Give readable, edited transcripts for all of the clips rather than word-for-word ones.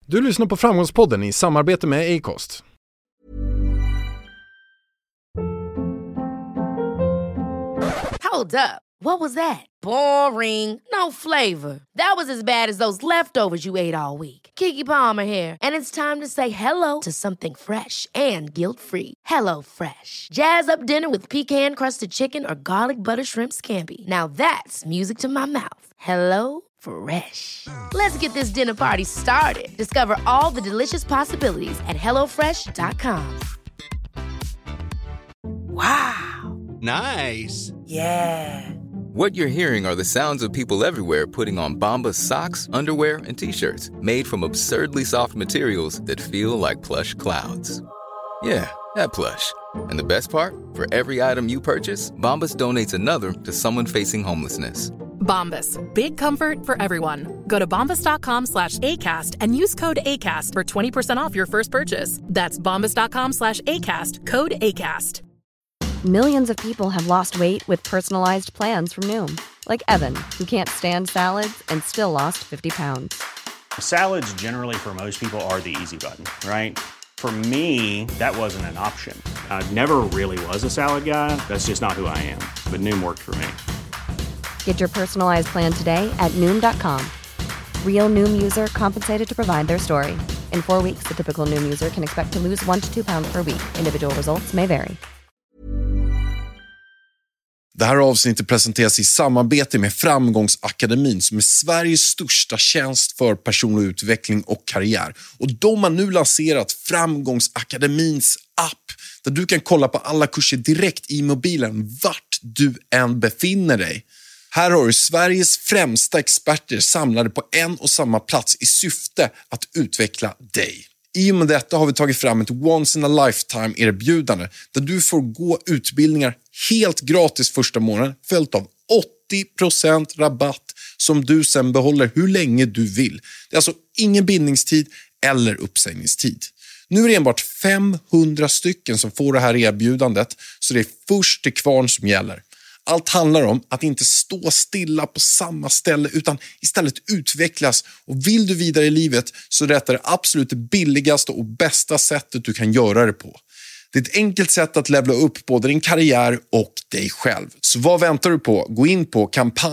Du lyssnar på Framgångspodden i samarbete med Acast. Hold up. What was that? Boring. No flavor. That was as bad as those leftovers you ate all week. Keke Palmer here, and it's time to say hello to something fresh and guilt-free. Hello Fresh. Jazz up dinner with pecan-crusted chicken or garlic butter shrimp scampi. Now that's music to my mouth. Hello Fresh. Let's get this dinner party started. Discover all the delicious possibilities at hellofresh.com. Wow. Nice. Yeah. What you're hearing are the sounds of people everywhere putting on Bombas socks, underwear, and T-shirts made from absurdly soft materials that feel like plush clouds. Yeah, that plush. And the best part? For every item you purchase, Bombas donates another to someone facing homelessness. Bombas. Big comfort for everyone. Go to bombas.com/ACAST and use code ACAST for 20% off your first purchase. That's bombas.com/ACAST. Code ACAST. Millions of people have lost weight with personalized plans from Noom. Like Evan, who can't stand salads and still lost 50 pounds. Salads generally for most people are the easy button, right? For me, that wasn't an option. I never really was a salad guy. That's just not who I am. But Noom worked for me. Get your personalized plan today at Noom.com. Real Noom user compensated to provide their story. In 4 weeks, the typical Noom user can expect to lose 1 to 2 pounds per week. Individual results may vary. Det här avsnittet presenteras i samarbete med Framgångsakademin som är Sveriges största tjänst för personlig utveckling och karriär. Och de har nu lanserat Framgångsakademins app där du kan kolla på alla kurser direkt i mobilen vart du än befinner dig. Här har du Sveriges främsta experter samlade på en och samma plats i syfte att utveckla dig. I och med detta har vi tagit fram ett once in a lifetime erbjudande där du får gå utbildningar helt gratis första månaden följt av 80% rabatt som du sen behåller hur länge du vill. Det är alltså ingen bindningstid eller uppsägningstid. Nu är det enbart 500 stycken som får det här erbjudandet så det är först till kvarn som gäller. Allt handlar om att inte stå stilla på samma ställe utan istället utvecklas. Och vill du vidare i livet så är det absolut det billigaste och bästa sättet du kan göra det på. Det är ett enkelt sätt att levla upp både din karriär och dig själv. Så vad väntar du på? Gå in på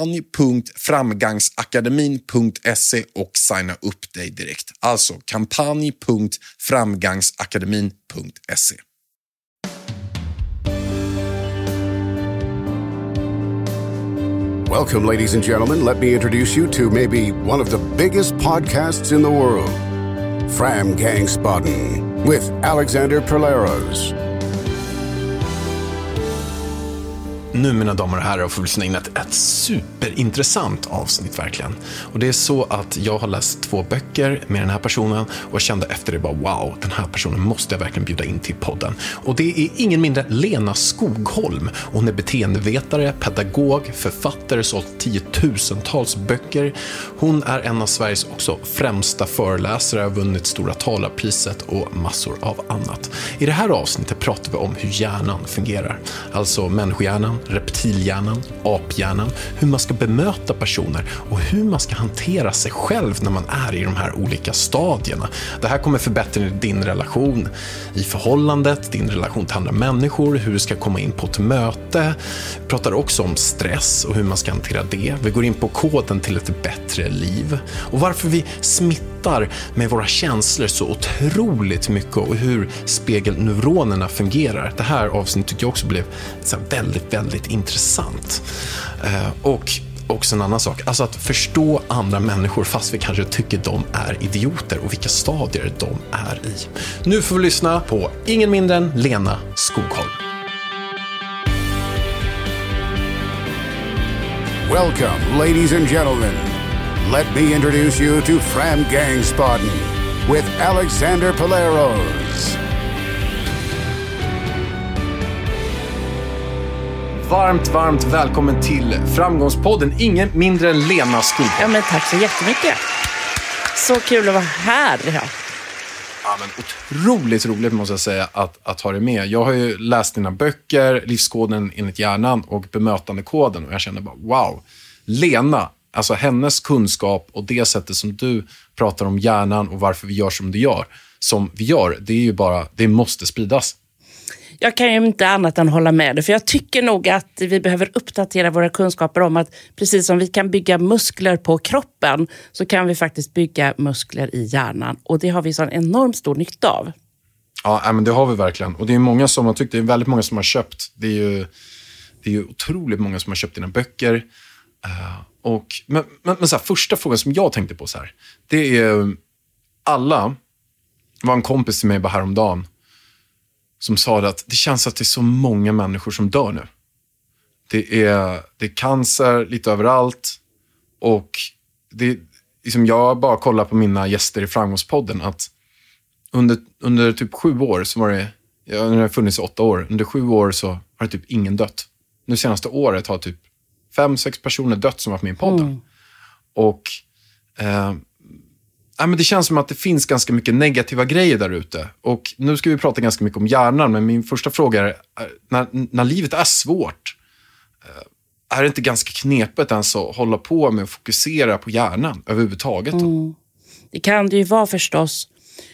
kampanj.framgangsakademin.se och signa upp dig direkt. Alltså kampanj.framgangsakademin.se. Welcome, ladies and gentlemen. Let me introduce you to maybe one of the biggest podcasts in the world, Framgångsbodden, with Alexander Perleros. Nu, mina damer och herrar, får vi lyssna in ett superintressant avsnitt verkligen. Och det är så att jag har läst 2 böcker med den här personen och jag kände efter det bara wow, den här personen måste jag verkligen bjuda in till podden. Och det är ingen mindre Lena Skogholm. Hon är beteendevetare, pedagog, författare, sålt 10-tusentals böcker. Hon är en av Sveriges också främsta föreläsare, har vunnit Stora talarpriset och massor av annat. I det här avsnittet pratar vi om hur hjärnan fungerar. Alltså människohjärnan, reptilhjärnan, aphjärnan, hur man ska bemöta personer och hur man ska hantera sig själv när man är i de här olika stadierna. Det här kommer förbättra din relation i förhållandet, din relation till andra människor, hur du ska komma in på ett möte. Vi pratar också om stress och hur man ska hantera det. Vi går in på koden till ett bättre liv och varför vi smittar med våra känslor så otroligt mycket och hur spegelneuronerna fungerar. Det här avsnittet tycker jag också blev så väldigt intressant. Och också en annan sak, alltså att förstå andra människor fast vi kanske tycker de är idioter och vilka stadier de är i. Nu får vi lyssna på ingen mindre än Lena Skogholm. Welcome, ladies and gentlemen. Let me introduce you to Framgångsbodden with Alexander Perleros. Varmt välkommen till Framgångspodden. Ingen mindre än Lena Skogholm. Ja, men tack så jättemycket. Så kul att vara här. Ja. Ja, men otroligt roligt måste jag säga att ha dig med. Jag har ju läst dina böcker, Livskoden enligt hjärnan och Bemötandekoden. Och jag känner bara, wow, Lena, Alltså hennes kunskap och det sättet som du pratar om hjärnan och varför vi gör som vi gör, det är ju bara, det måste spridas. Jag kan ju inte annat än hålla med dig, för jag tycker nog att vi behöver uppdatera våra kunskaper om att precis som vi kan bygga muskler på kroppen så kan vi faktiskt bygga muskler i hjärnan, och det har vi sån enormt stor nytta av. Ja, men det har vi verkligen. Och det är många som har tyckt, det är väldigt många som har köpt. Det är ju otroligt många som har köpt dina böcker. Men så här, första frågan som jag tänkte på så här, det är alla, var en kompis till mig bara häromdagen som sa att det känns att det är så många människor som dör nu. Det är cancer lite överallt, och det liksom, jag bara kollar på mina gäster i Framgångspodden att under typ 7 år så var det, när det har funnits i 8 år, under 7 år så har det typ ingen dött. Nu senaste året har typ 5-6 personer dött som varit med i podden. Och men det känns som att det finns ganska mycket negativa grejer där ute. Och nu ska vi prata ganska mycket om hjärnan, men min första fråga är, när livet är svårt, är det inte ganska knepigt ens att hålla på med att fokusera på hjärnan överhuvudtaget? Det kan det ju vara förstås.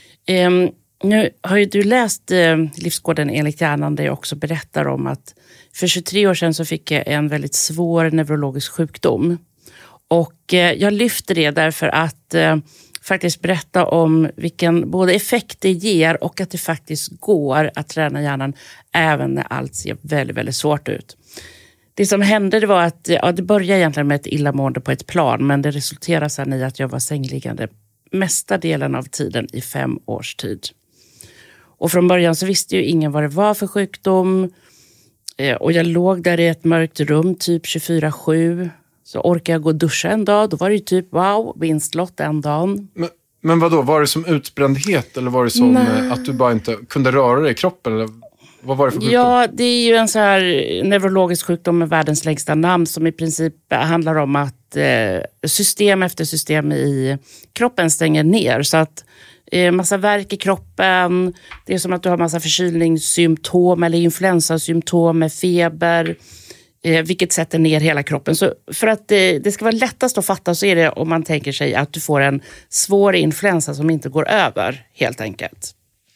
Nu har ju du läst Livskoden enligt hjärnan, där jag också berättar om att för 23 år sedan så fick jag en väldigt svår neurologisk sjukdom. Och jag lyfter det därför att faktiskt berätta om vilken både effekt det ger och att det faktiskt går att träna hjärnan även när allt ser väldigt, väldigt svårt ut. Det som hände, det var att det började egentligen med ett illamående på ett plan, men det resulterade sedan i att jag var sängliggande mesta delen av tiden i 5 års tid. Och från början så visste ju ingen vad det var för sjukdom. Och jag låg där i ett mörkt rum typ 24/7. Så orkade jag gå och duscha en dag. Då var det ju typ vinstlott en dag. Men vadå? Var det som utbrändhet? Eller var det som att du bara inte kunde röra dig i kroppen? Eller vad var det för sjukdom? Ja, det är ju en så här neurologisk sjukdom med världens längsta namn, som i princip handlar om att system efter system i kroppen stänger ner. Så att massa värk i kroppen, det är som att du har massa förkylningssymptom eller influensasymptom med feber, vilket sätter ner hela kroppen. Så för att det ska vara lättast att fatta, så är det om man tänker sig att du får en svår influensa som inte går över, helt enkelt.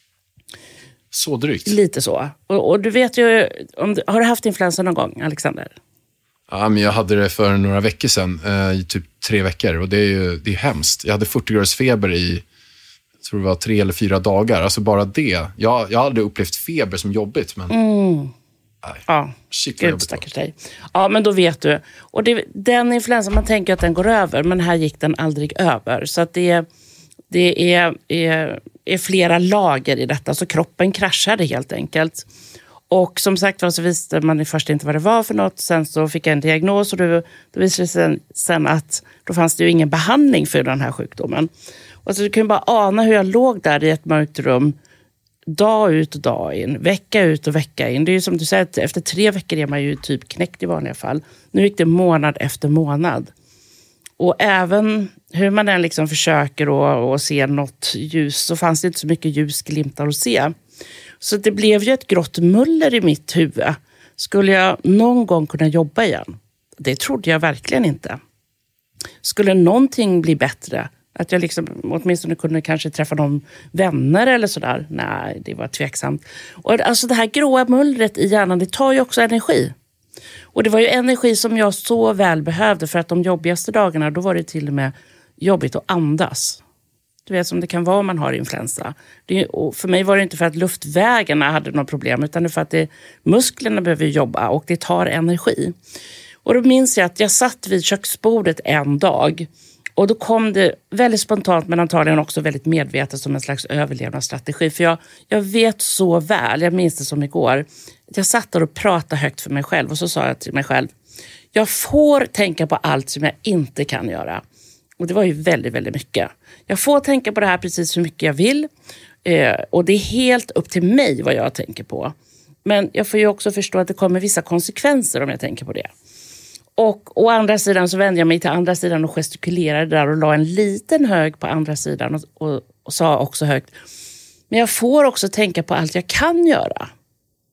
Så drygt. Lite så. Och du vet ju, har du haft influensa någon gång, Alexander? Ja, men jag hade det för några veckor sedan, i typ 3 veckor. Och det är hemskt. Jag hade 40 graders feber i, jag tror det var 3 eller 4 dagar. Alltså bara det. Jag hade upplevt feber som jobbigt, men... Nej. Ja, shit vad jobbigt. Stackars dig. Ja, men då vet du. Och den influensan, man tänker att den går över, men här gick den aldrig över. Så att det är flera lager i detta, så kroppen kraschade helt enkelt. Och som sagt så visste man först inte vad det var för något. Sen så fick jag en diagnos, och då visade det sig sen att då fanns det ju ingen behandling för den här sjukdomen. Och så du kan ju bara ana hur jag låg där i ett mörkt rum dag ut och dag in, vecka ut och vecka in. Det är ju som du säger, att efter 3 veckor är man ju typ knäckt i vanliga fall. Nu gick det månad efter månad. Och även hur man än liksom försöker att se något ljus, så fanns det inte så mycket ljusglimtar att se. Så det blev ju ett grått muller i mitt huvud. Skulle jag någon gång kunna jobba igen? Det trodde jag verkligen inte. Skulle någonting bli bättre? Att jag liksom åtminstone kunde kanske träffa någon vänner eller sådär. Nej, det var tveksamt. Och alltså det här gråa mullret i hjärnan, det tar ju också energi. Och det var ju energi som jag så väl behövde, för att de jobbigaste dagarna, då var det till och med jobbigt att andas. Du vet som det kan vara om man har influensa. Och för mig var det inte för att luftvägarna hade något problem, utan det för att musklerna behöver jobba och det tar energi. Och då minns jag att jag satt vid köksbordet en dag. Och då kom det väldigt spontant, men antagligen också väldigt medvetet som en slags överlevnadsstrategi. För jag vet så väl, jag minns det som igår. Jag satt där och pratade högt för mig själv, och så sa jag till mig själv: jag får tänka på allt som jag inte kan göra. Och det var ju väldigt, väldigt mycket. Jag får tänka på det här precis hur mycket jag vill. Och det är helt upp till mig vad jag tänker på. Men jag får ju också förstå att det kommer vissa konsekvenser om jag tänker på det. Och å andra sidan så vände jag mig till andra sidan och gestikulerade där och la en liten hög på andra sidan och sa också högt: men jag får också tänka på allt jag kan göra.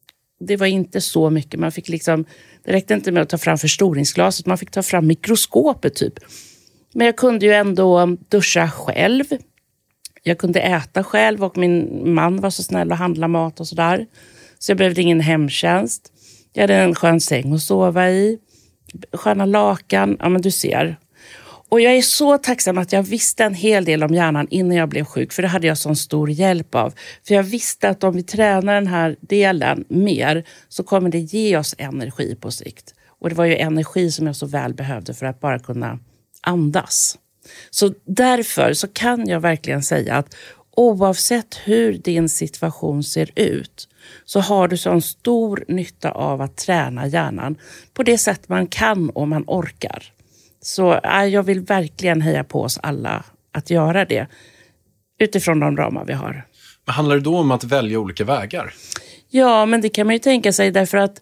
det var inte så mycket. Man fick liksom, det räckte inte med att ta fram förstoringsglaset. Man fick ta fram mikroskopet typ. Men jag kunde ju ändå duscha själv. Jag kunde äta själv och min man var så snäll att handla mat och sådär. Så jag behövde ingen hemtjänst. Jag hade en skön säng att sova i. Sköna lakan. Ja, men du ser. Och jag är så tacksam att jag visste en hel del om hjärnan innan jag blev sjuk. För det hade jag sån stor hjälp av. För jag visste att om vi tränar den här delen mer så kommer det ge oss energi på sikt. Och det var ju energi som jag så väl behövde för att bara kunna andas. Så därför så kan jag verkligen säga att oavsett hur din situation ser ut så har du sån stor nytta av att träna hjärnan på det sätt man kan om man orkar. Så jag vill verkligen heja på oss alla att göra det utifrån de ramar vi har. Men handlar det då om att välja olika vägar? Ja, men det kan man ju tänka sig därför att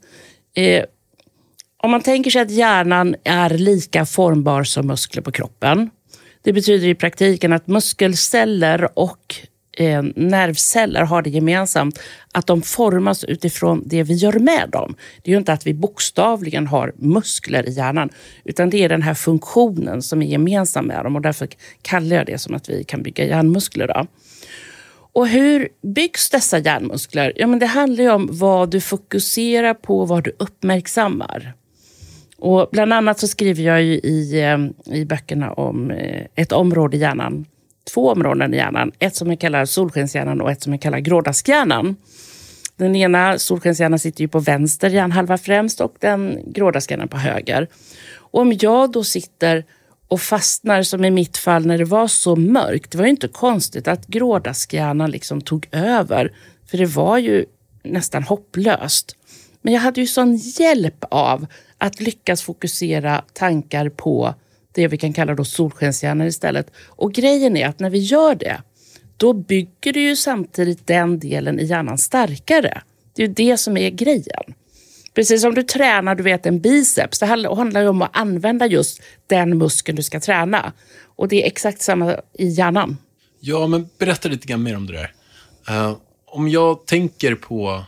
om man tänker sig att hjärnan är lika formbar som muskler på kroppen. Det betyder i praktiken att muskelceller och nervceller har det gemensamt att de formas utifrån det vi gör med dem. Det är ju inte att vi bokstavligen har muskler i hjärnan utan det är den här funktionen som är gemensam med dem och därför kallar jag det som att vi kan bygga hjärnmuskler då. Och hur byggs dessa hjärnmuskler? Ja, men det handlar ju om vad du fokuserar på, vad du uppmärksammar. Och bland annat så skriver jag ju i böckerna om ett område i hjärnan. 2 områden i hjärnan. Ett som jag kallar solskenshjärnan och ett som jag kallar grådaskhjärnan. Den ena solskenshjärnan sitter ju på vänster hjärnhalva främst och den grådaskhjärnan på höger. Och om jag då sitter och fastnar som i mitt fall när det var så mörkt. Det var ju inte konstigt att grådaskhjärnan liksom tog över. För det var ju nästan hopplöst. Men jag hade ju sån hjälp av att lyckas fokusera tankar på det vi kan kalla då solskenshjärnan istället. Och grejen är att när vi gör det, då bygger det ju samtidigt den delen i hjärnan starkare. Det är ju det som är grejen. Precis som du tränar, du vet, en biceps. Det handlar ju om att använda just den muskeln du ska träna. Och det är exakt samma i hjärnan. Ja, men berätta lite grann mer om det där. Om jag tänker på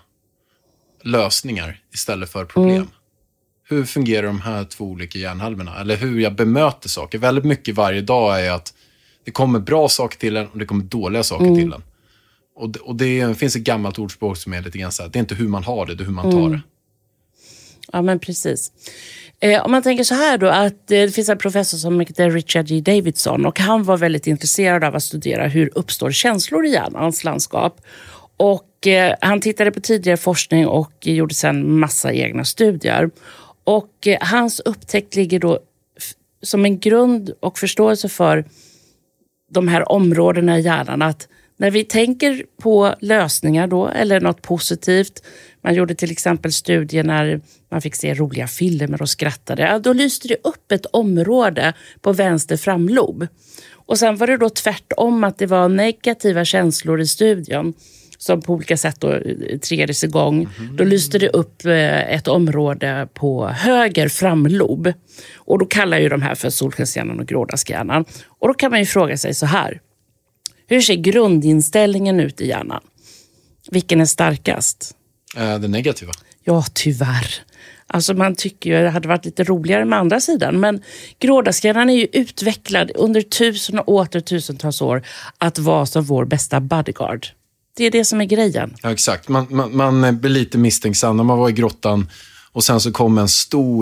lösningar istället för problem. Hur fungerar de här 2 olika hjärnhalvorna? Eller hur jag bemöter saker. Väldigt mycket varje dag är att det kommer bra saker till en och det kommer dåliga saker till en. Och det finns ett gammalt ordspråk som är lite grann så här. Det är inte hur man har det, det är hur man tar det. Ja, men precis. Om man tänker så här då att det finns en professor som heter Richard G. Davidson och han var väldigt intresserad av att studera hur uppstår känslor i hjärnans landskap. Och han tittade på tidigare forskning och gjorde sedan massa egna studier. Och hans upptäckt ligger då som en grund och förståelse för de här områdena i hjärnan att när vi tänker på lösningar då eller något positivt, man gjorde till exempel studier när man fick se roliga filmer och skrattade, då lyste det upp ett område på vänster framlob. Och sen var det då tvärtom att det var negativa känslor i studien som på olika sätt då triggades igång. Då lyste det upp ett område på höger framlob. Och då kallar ju de här för solskenshjärnan och grådaskhjärnan. Och då kan man ju fråga sig så här. Hur ser grundinställningen ut i hjärnan? Vilken är starkast? Det negativa. Ja, tyvärr. Alltså man tycker ju att det hade varit lite roligare med andra sidan. Men grådaskhjärnan är ju utvecklad under 1000 och åter tusentals år att vara som vår bästa bodyguard. Det är det som är grejen. Ja, exakt. Man blir lite misstänksam när man var i grottan och sen så kom en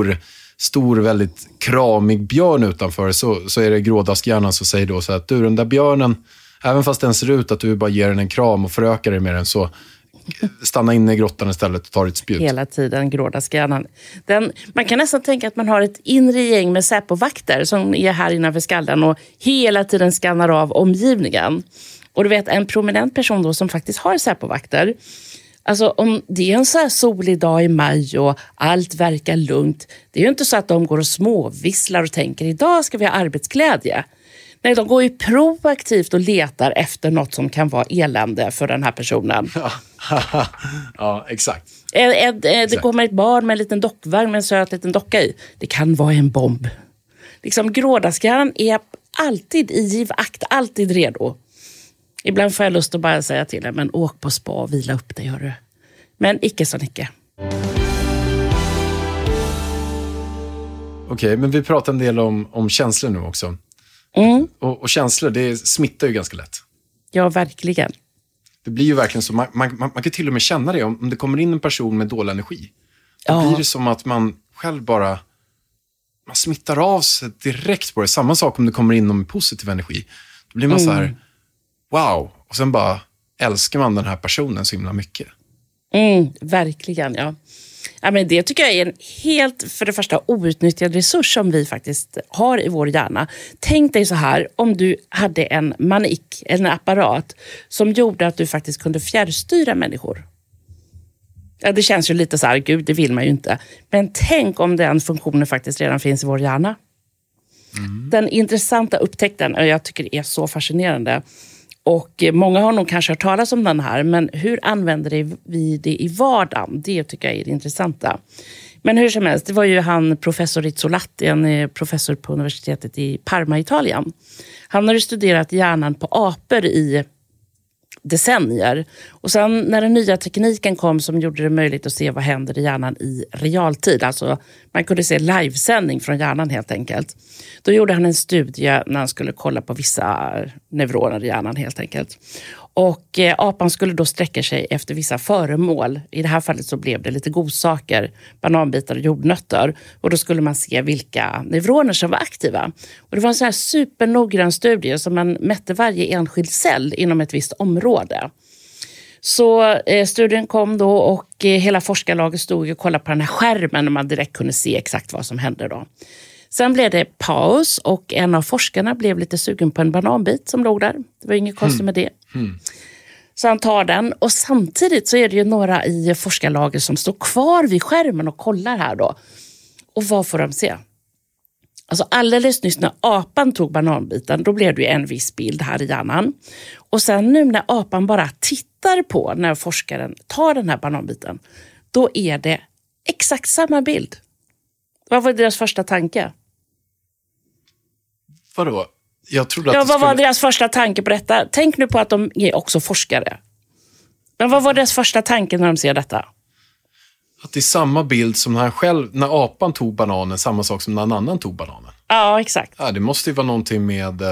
stor väldigt kramig björn utanför så är det grådaskhjärnan som säger då så att du, den där björnen, även fast den ser ut att du bara ger den en kram och förökar dig med den så stanna inne i grottan istället och ta ett spjut. Hela tiden grådaskhjärnan. Man kan nästan tänka att man har ett inre gäng med säpovakter som är här innanför skallen och hela tiden skannar av omgivningen. Och du vet, en prominent person då som faktiskt har säpovakter. Alltså om det är en så här solig dag i maj och allt verkar lugnt. Det är ju inte så att de går och småvisslar och tänker idag ska vi ha arbetsglädje. Nej, de går ju proaktivt och letar efter något som kan vara elände för den här personen. Ja, exakt. Det kommer ett barn med en liten dockvagn med en söt liten docka i. Det kan vara en bomb. Liksom grådaskhjärnan är alltid i givakt, alltid redo. Ibland får jag lust att bara säga till dig, men åk på spa och vila upp dig, gör du. Men icke så icke. Okej, men vi pratar en del om känslor nu också. Och känslor, det smittar ju ganska lätt. Ja, verkligen. Det blir ju verkligen så, man kan till och med känna det om det kommer in en person med dålig energi. Då blir det som att man själv bara, man smittar av sig direkt på det. Samma sak om det kommer in någon med positiv energi. Då blir man så här, wow. Och sen bara älskar man den här personen så himla mycket. Verkligen, ja. Ja, men det tycker jag är en helt, för det första, outnyttjad resurs som vi faktiskt har i vår hjärna. Tänk dig så här, om du hade en manik, en apparat som gjorde att du faktiskt kunde fjärrstyra människor. Ja, det känns ju lite så här, gud, det vill man ju inte. Men tänk om den funktionen faktiskt redan finns i vår hjärna. Den intressanta upptäckten, och jag tycker det är så fascinerande. Och många har nog kanske hört talas om den här, men hur använder vi det i vardagen? Det tycker jag är det intressanta. Men hur som helst, det var ju han professor Rizzolatti, en professor på universitetet i Parma, Italien. Han har studerat hjärnan på apor i decennier. Och sen när den nya tekniken kom som gjorde det möjligt att se vad händer i hjärnan i realtid, alltså man kunde se livesändning från hjärnan helt enkelt. Då gjorde han en studie när han skulle kolla på vissa neuroner i hjärnan helt enkelt. Och apan skulle då sträcka sig efter vissa föremål. I det här fallet så blev det lite godsaker, bananbitar och jordnötter. Och då skulle man se vilka neuroner som var aktiva. Och det var en sån här supernoggrann studie som man mätte varje enskild cell inom ett visst område. Så studien kom då och hela forskarlaget stod och kollade på den här skärmen och man direkt kunde se exakt vad som hände då. Sen blev det paus och en av forskarna blev lite sugen på en bananbit som låg där. Det var inget konstigt med det. Så han tar den och samtidigt så är det ju några i forskarlaget som står kvar vid skärmen och kollar här då. Och vad får de se? Alltså alldeles nyss när apan tog bananbiten, då blev det ju en viss bild här i hjärnan. Och sen nu när apan bara tittar på när forskaren tar den här bananbiten, då är det exakt samma bild. Vad var deras första tanke? Vadå? Jag trodde att vad var deras första tanke på detta? Tänk nu på att de är också forskare. Men vad var deras första tanke när de ser detta? Att det är samma bild som när apan tog bananen, samma sak som när en annan tog bananen. Ja, exakt. Ja, det måste ju vara någonting med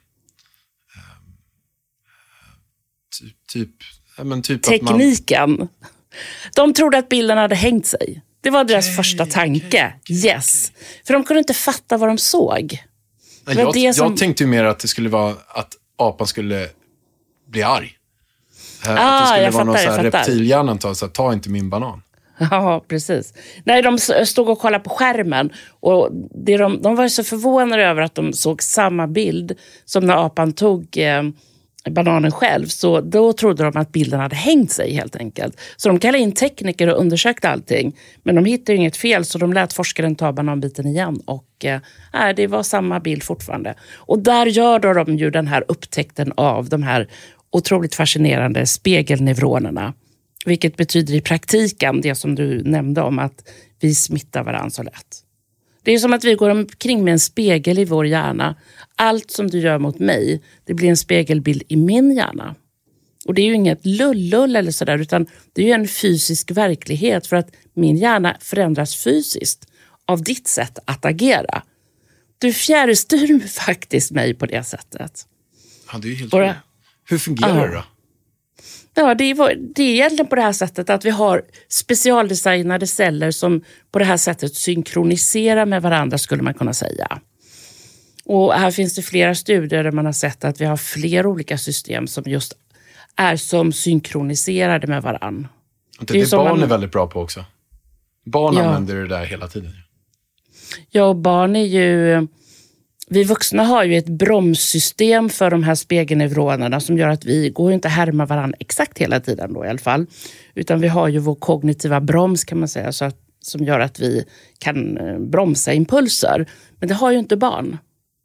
typ tekniken. De trodde att bilden hade hängt sig. Det var deras första tanke. Yes. För de kunde inte fatta vad de såg. Jag tänkte ju mer att det skulle vara att apan skulle bli arg. Att det skulle vara någon så här reptilhjärnan ta inte min banan. Ja, precis. Nej, de stod och kollade på skärmen och de var så förvånade över att de såg samma bild som när apan tog bananen själv. Så då trodde de att bilden hade hängt sig helt enkelt. Så de kallade in tekniker och undersökte allting. Men de hittade inget fel så de lät forskaren ta bananbiten igen. Och det var samma bild fortfarande. Och där gör de ju den här upptäckten av de här otroligt fascinerande spegelneuronerna. Vilket betyder i praktiken det som du nämnde om att vi smittar varandra så lätt. Det är som att vi går omkring med en spegel i vår hjärna. Allt som du gör mot mig, det blir en spegelbild i min hjärna. Och det är ju inget lullull eller sådär, utan det är ju en fysisk verklighet för att min hjärna förändras fysiskt av ditt sätt att agera. Du fjärrstyr faktiskt mig på det sättet. Ja, det är ju helt roligt. Hur fungerar det då? Ja, det är egentligen på det här sättet att vi har specialdesignade celler som på det här sättet synkroniserar med varandra, skulle man kunna säga. Och här finns det flera studier där man har sett att vi har flera olika system som just är som synkroniserade med varandra. Det barn är väldigt bra på också. Barn använder det där hela tiden. Ja, och barn är ju... Vi vuxna har ju ett bromssystem för de här spegelneuronerna som gör att vi går inte härma varandra exakt hela tiden då i alla fall. Utan vi har ju vår kognitiva broms kan man säga som gör att vi kan bromsa impulser. Men det har ju inte barn.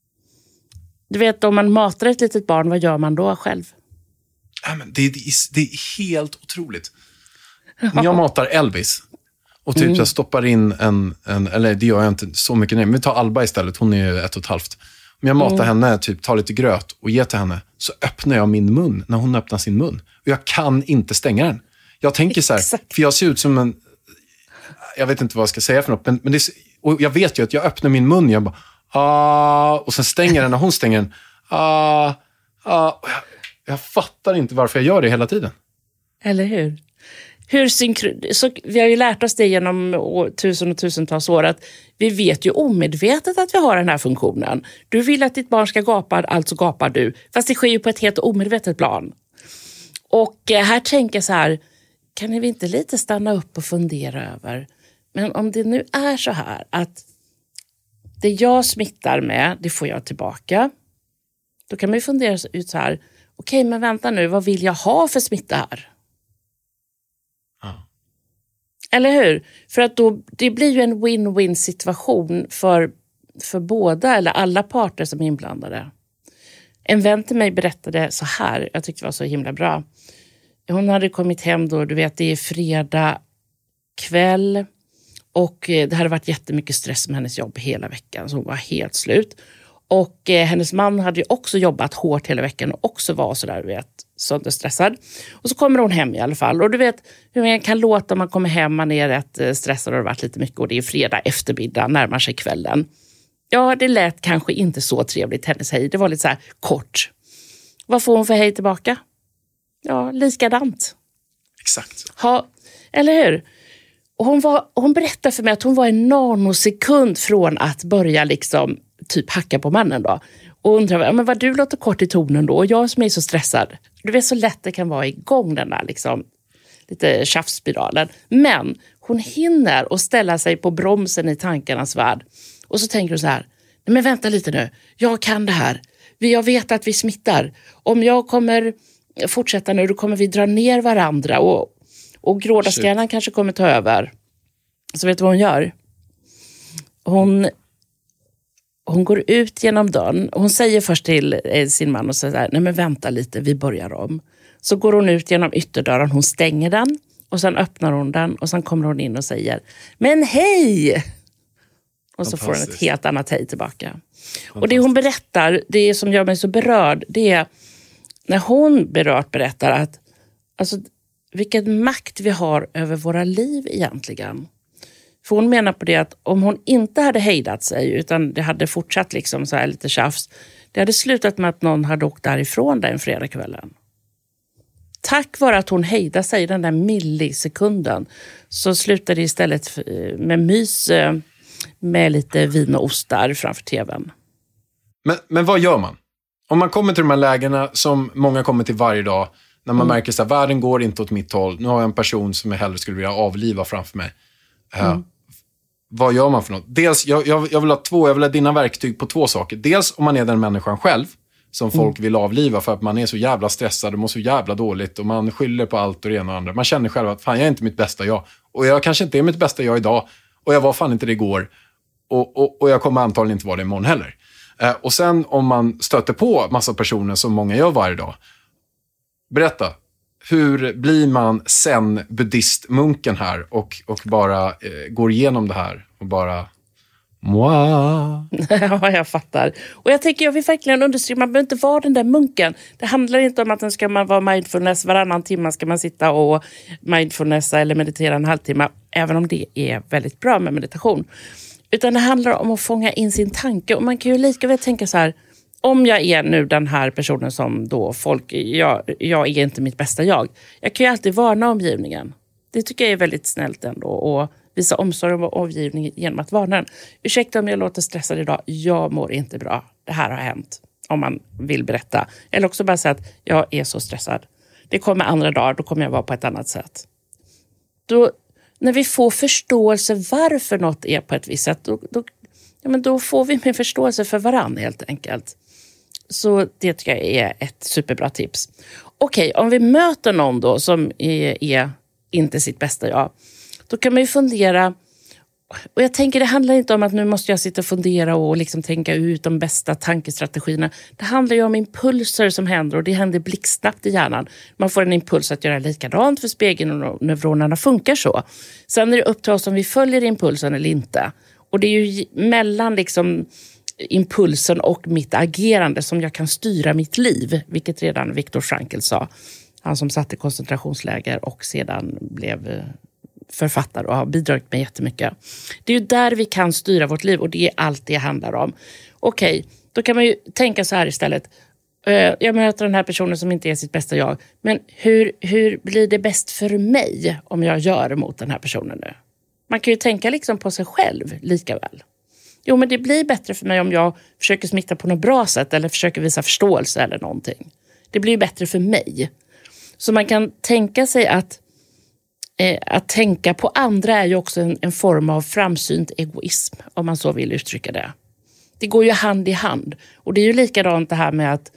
Du vet, om man matar ett litet barn, vad gör man då själv? Ja, men det är helt otroligt. När jag matar Elvis och typ jag stoppar in eller det gör jag inte så mycket. Men vi tar Alba istället, hon är ju 1,5. Om jag matar henne, typ tar lite gröt och ger till henne, så öppnar jag min mun när hon öppnar sin mun. Och jag kan inte stänga den. Jag tänker så här, för jag ser ut som jag vet inte vad jag ska säga för något, men det är, och jag vet ju att jag öppnar min mun, jag bara, och sen stänger den när hon stänger den. Jag fattar inte varför jag gör det hela tiden. Eller hur? Så vi har ju lärt oss det genom tusentals år att vi vet ju omedvetet att vi har den här funktionen. Du vill att ditt barn ska gapa, alltså gapar du. Fast det sker ju på ett helt omedvetet plan. Och här tänker jag så här, kan vi inte lite stanna upp och fundera över, men om det nu är så här att det jag smittar med, det får jag tillbaka. Då kan man ju fundera ut så här, okej, men vänta nu, vad vill jag ha för smitta här? Eller hur? För att då, det blir ju en win-win situation för båda eller alla parter som är inblandade. En vän till mig berättade så här, jag tyckte det var så himla bra. Hon hade kommit hem då, du vet, det är fredag kväll och det hade varit jättemycket stress med hennes jobb hela veckan, så hon var helt slut. Och hennes man hade ju också jobbat hårt hela veckan och också var sådär, du vet, sönderstressad. Och så kommer hon hem i alla fall. Och du vet hur man kan låta om man kommer hem, man är rätt stressad och det har varit lite mycket. Och det är fredag eftermiddag, närmar sig kvällen. Ja, det lät kanske inte så trevligt, hennes hej. Det var lite så här kort. Vad får hon för hej tillbaka? Ja, likadant. Exakt. Ja, eller hur? Och hon berättade för mig att hon var en nanosekund från att börja liksom typ hacka på mannen då. Och undrar, men vad du låter kort i tonen då? Och jag som är så stressad. Du vet så lätt det kan vara igång den där liksom lite tjafsspiralen. Men hon hinner att ställa sig på bromsen i tankarnas värld. Och så tänker du så här, nej men vänta lite nu. Jag kan det här. Jag vet att vi smittar. Om jag kommer fortsätta nu, då kommer vi dra ner varandra. Och grådaskallen kanske kommer ta över. Så vet du vad hon gör? Hon går ut genom dörren. Hon säger först till sin man och säger, nej men vänta lite, vi börjar om. Så går hon ut genom ytterdörren, hon stänger den. Och sen öppnar hon den och sen kommer hon in och säger, men hej! Och så får hon ett helt annat hej tillbaka. Och det hon berättar, det som gör mig så berörd, det är när hon berättar att alltså, vilken makt vi har över våra liv egentligen. För hon menar på det att om hon inte hade hejdat sig utan det hade fortsatt liksom så här lite tjafs, det hade slutat med att någon hade åkt därifrån den fredagskvällen. Tack vare att hon hejdade sig den där millisekunden så slutade det istället med mys med lite vin och ostar framför tvn. Men vad gör man? Om man kommer till de här lägena som många kommer till varje dag, när man märker att världen går inte åt mitt håll. Nu har jag en person som jag hellre skulle vilja avliva framför mig. Vad gör man för något? Dels, jag vill ha dina verktyg på två saker. Dels om man är den människan själv som folk vill avliva för att man är så jävla stressad och mår så jävla dåligt och man skyller på allt och det ena och andra. Man känner själv att fan, jag är inte mitt bästa jag. Och jag kanske inte är mitt bästa jag idag. Och jag var fan inte det igår. Och jag kommer antagligen inte vara det imorgon heller. Och sen om man stöter på massa personer som många gör varje dag. Berätta. Hur blir man sen buddhistmunken här och bara går igenom det här och bara Ja, jag fattar. Och jag tänker, jag vill verkligen understryka, man behöver inte vara den där munken. Det handlar inte om att ska man vara mindfulness varannan timme ska man sitta och mindfulnessa eller meditera en halvtimme, även om det är väldigt bra med meditation. Utan det handlar om att fånga in sin tanke. Och man kan ju lika väl tänka så här, om jag är nu den här personen som då jag är inte mitt bästa jag. Jag kan ju alltid varna omgivningen. Det tycker jag är väldigt snällt ändå. Och visa omsorg om omgivningen genom att varna den. Ursäkta om jag låter stressad idag. Jag mår inte bra. Det här har hänt. Om man vill berätta. Eller också bara säga att jag är så stressad. Det kommer andra dagar. Då kommer jag vara på ett annat sätt. Då, när vi får förståelse varför något är på ett visst sätt. Då får vi med förståelse för varandra helt enkelt. Så det tycker jag är ett superbra tips. Okej, om vi möter någon då som är inte sitt bästa jag. Då kan man ju fundera. Och jag tänker, det handlar inte om att nu måste jag sitta och fundera och liksom tänka ut de bästa tankestrategierna. Det handlar ju om impulser som händer och det händer blixtsnabbt i hjärnan. Man får en impuls att göra likadant för spegelneuronerna funkar så. Sen är det upp till oss om vi följer impulsen eller inte. Och det är ju mellan liksom impulsen och mitt agerande som jag kan styra mitt liv. Vilket redan Viktor Frankl sa. Han som satt i koncentrationsläger och sedan blev författare och har bidragit med jättemycket. Det är ju där vi kan styra vårt liv och det är allt det handlar om. Okej, då kan man ju tänka så här istället. Jag möter den här personen som inte är sitt bästa jag. Men hur blir det bäst för mig om jag gör mot den här personen nu? Man kan ju tänka liksom på sig själv lika väl. Jo, men det blir bättre för mig om jag försöker smitta på något bra sätt eller försöker visa förståelse eller någonting. Det blir bättre för mig. Så man kan tänka sig att tänka på andra är ju också en form av framsynt egoism, om man så vill uttrycka det. Det går ju hand i hand. Och det är ju likadant det här med att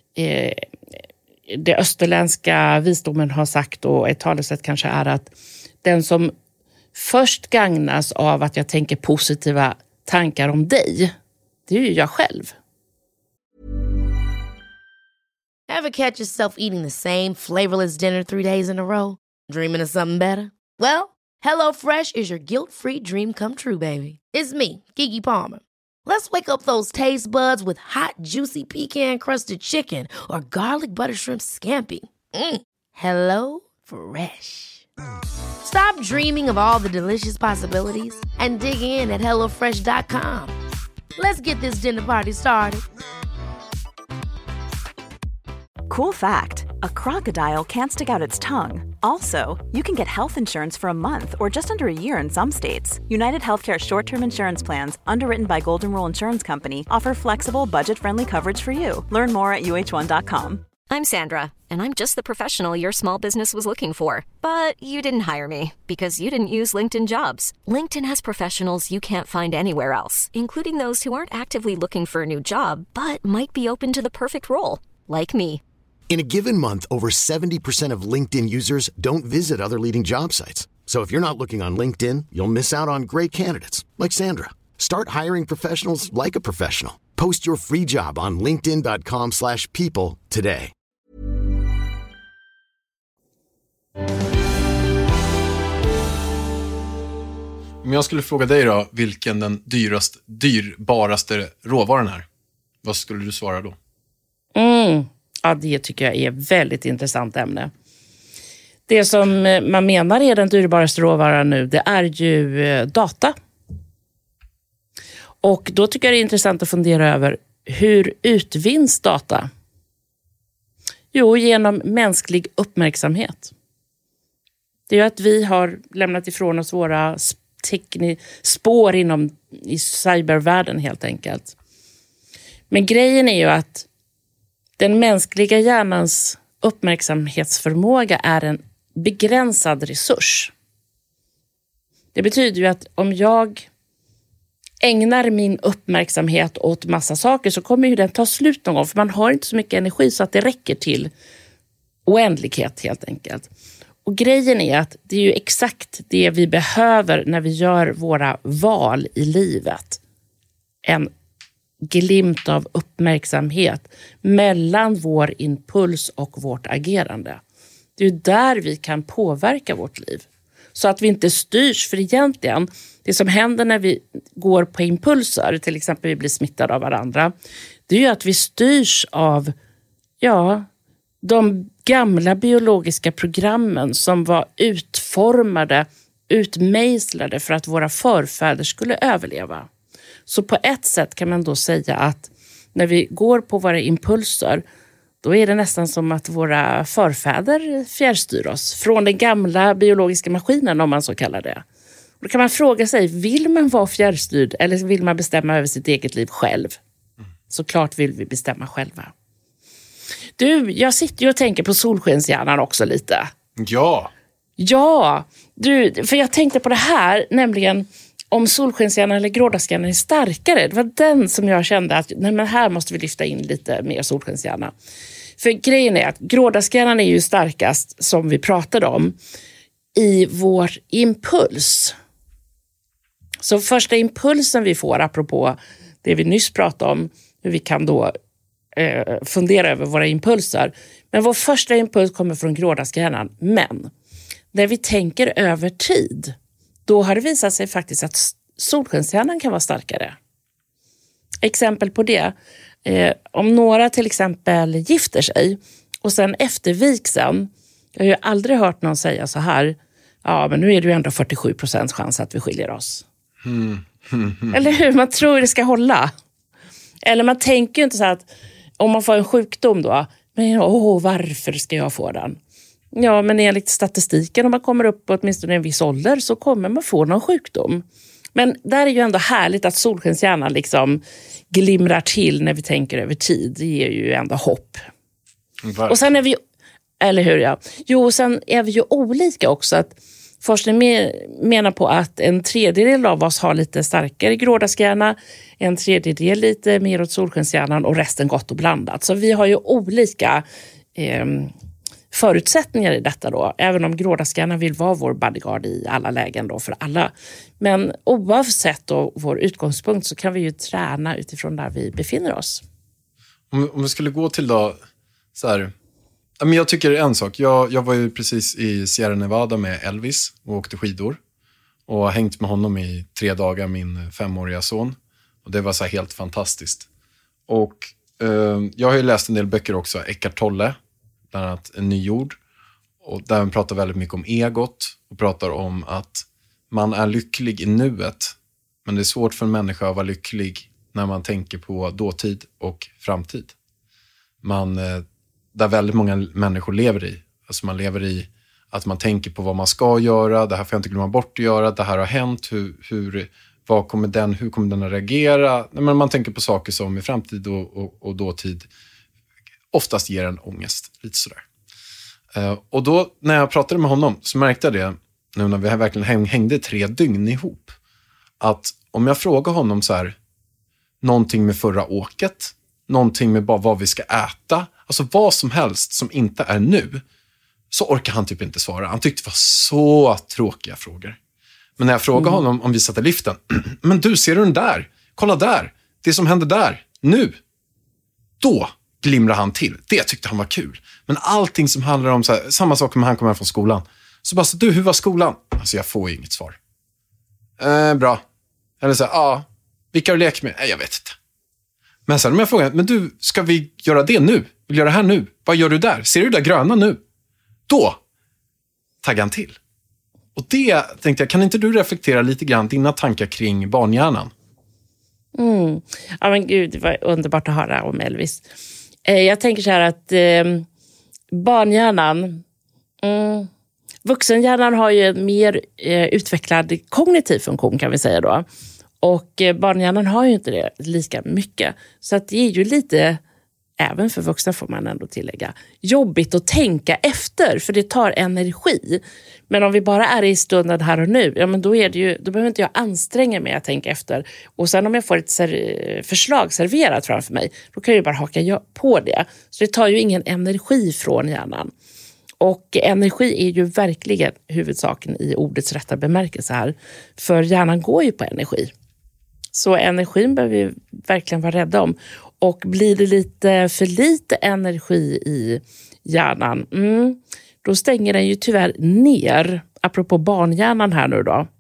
det österländska visdomen har sagt, och ett talesätt kanske är att den som först gagnas av att jag tänker positiva tankar om dig, det är ju jag själv. Ever catch yourself eating the same flavorless dinner 3 days in a row? Dreaming of something better? Well, HelloFresh is your guilt-free dream come true, baby. It's me, Keke Palmer. Let's wake up those taste buds with hot, juicy pecan-crusted chicken or garlic butter shrimp scampi. Hello Fresh. Stop dreaming of all the delicious possibilities and dig in at HelloFresh.com. Let's get this dinner party started. Cool fact, a crocodile can't stick out its tongue. Also, you can get health insurance for a month or just under a year in some states. United Healthcare short-term insurance plans, underwritten by Golden Rule Insurance Company, offer flexible, budget-friendly coverage for you. Learn more at uh1.com. I'm Sandra, and I'm just the professional your small business was looking for. But you didn't hire me because you didn't use LinkedIn Jobs. LinkedIn has professionals you can't find anywhere else, including those who aren't actively looking for a new job, but might be open to the perfect role, like me. In a given month, over 70% of LinkedIn users don't visit other leading job sites. So if you're not looking on LinkedIn, you'll miss out on great candidates like Sandra. Start hiring professionals like a professional. Post your free job on linkedin.com/people today. Om jag skulle fråga dig då, vilken den dyrbaraste råvaran är? Vad skulle du svara då? Ja, det tycker jag är ett väldigt intressant ämne. Det som man menar är den dyrbaraste råvaran nu, det är ju data. Och då tycker jag det är intressant att fundera över hur utvinns data? Jo, genom mänsklig uppmärksamhet. Det är ju att vi har lämnat ifrån oss våra spår i cybervärlden helt enkelt. Men grejen är ju att den mänskliga hjärnans uppmärksamhetsförmåga är en begränsad resurs. Det betyder ju att om jag ägnar min uppmärksamhet åt massa saker så kommer ju den ta slut någon gång. För man har inte så mycket energi så att det räcker till oändlighet helt enkelt. Och grejen är att det är ju exakt det vi behöver när vi gör våra val i livet. En glimt av uppmärksamhet mellan vår impuls och vårt agerande. Det är ju där vi kan påverka vårt liv. Så att vi inte styrs, för egentligen det som händer när vi går på impulser, till exempel vi blir smittade av varandra, det är ju att vi styrs av de gamla biologiska programmen som var utmejslade för att våra förfäder skulle överleva. Så på ett sätt kan man då säga att när vi går på våra impulser, då är det nästan som att våra förfäder fjärrstyr oss från den gamla biologiska maskinen, om man så kallar det. Då kan man fråga sig, vill man vara fjärrstyrd eller vill man bestämma över sitt eget liv själv? Såklart vill vi bestämma själva. Du, jag sitter ju och tänker på solskenshjärnan också lite. Ja. Ja, för jag tänkte på det här, nämligen om solskenshjärnan eller grådaskhjärnan är starkare. Det var den som jag kände att nej, men här måste vi lyfta in lite mer solskenshjärna. För grejen är att grådaskhjärnan är ju starkast, som vi pratade om, i vår impuls. Så första impulsen vi får, apropå det vi nyss pratade om, hur vi kan då fundera över våra impulser. Men vår första impuls kommer från grådaskhjärnan. Men när vi tänker över tid, då har det visat sig faktiskt att solskenshjärnan kan vara starkare. Exempel på det. Om några till exempel gifter sig och sen efter vigseln, jag har ju aldrig hört någon säga så här, Ja, men nu är det ju ändå 47% chans att vi skiljer oss. Eller hur? Man tror det ska hålla. Eller man tänker ju inte så att om man får en sjukdom då, men varför ska jag få den? Ja, men enligt statistiken, om man kommer upp på åtminstone en viss ålder så kommer man få någon sjukdom. Men där är ju ändå härligt att solskenshjärnan liksom glimrar till när vi tänker över tid. Det ger ju ändå hopp. Varför? Och sen är vi, eller hur ja? Jo, sen är vi ju olika också. Att forskning menar på att en tredjedel av oss har lite starkare grådaskhjärna, en tredjedel lite mer åt solskenshjärnan och resten gott och blandat. Så vi har ju olika förutsättningar i detta då. Även om grådaskhjärnan vill vara vår bodyguard i alla lägen då för alla. Men oavsett då vår utgångspunkt så kan vi ju träna utifrån där vi befinner oss. Om vi skulle gå till då så här. Men jag tycker en sak. Jag var ju precis i Sierra Nevada med Elvis och åkte skidor. Och har hängt med honom i 3 dagar, min 5-åriga son. Och det var så här helt fantastiskt. Och jag har ju läst en del böcker också. Eckhart Tolle, bland annat En ny jord. Och där han pratar väldigt mycket om egot. Och pratar om att man är lycklig i nuet. Men det är svårt för en människa att vara lycklig när man tänker på dåtid och framtid. Där väldigt många människor lever i. Alltså man lever i att man tänker på vad man ska göra. Det här får jag inte glömma bort att göra. Det här har hänt. Hur kommer den att reagera? Men man tänker på saker som i framtid och dåtid oftast ger en ångest. Lite sådär. Och då när jag pratade med honom så märkte jag det. Nu när vi verkligen hängde 3 dygn ihop. Att om jag frågar honom så här. Någonting med förra åket. Någonting med bara vad vi ska äta. Alltså vad som helst som inte är nu. Så orkar han typ inte svara. Han tyckte det var så tråkiga frågor. Men när jag frågade honom om vi satt i liften. Men du, ser du den där? Kolla där. Det som händer där. Nu. Då glimrar han till. Det tyckte han var kul. Men allting som handlar om så här, samma sak när han kommer hem från skolan. Så bara så, du, hur var skolan? Alltså jag får ju inget svar. Bra. Eller så här, vilka har du lekt med? Jag vet inte. Men sen om jag frågar, men du, ska vi göra det nu? Vill du göra det här nu? Vad gör du där? Ser du det där gröna nu? Då taggar han till. Och det tänkte jag, kan inte du reflektera lite grann dina tankar kring barnhjärnan? Ja men gud, det var underbart att höra om Elvis. Jag tänker så här att barnhjärnan, vuxenhjärnan har ju en mer utvecklad kognitiv funktion kan vi säga då. Och barnhjärnan har ju inte det lika mycket. Så att det är ju lite, även för vuxna får man ändå tillägga, jobbigt att tänka efter. För det tar energi. Men om vi bara är i stunden här och nu, ja men då behöver inte jag anstränga mig att tänka efter. Och sen om jag får ett förslag serverat framför mig, då kan jag bara haka på det. Så det tar ju ingen energi från hjärnan. Och energi är ju verkligen huvudsaken i ordets rätta bemärkelse här. För hjärnan går ju på energi. Så energin behöver vi verkligen vara rädda om. Och blir det lite för lite energi i hjärnan, då stänger den ju tyvärr ner. Apropå barnhjärnan här nu då.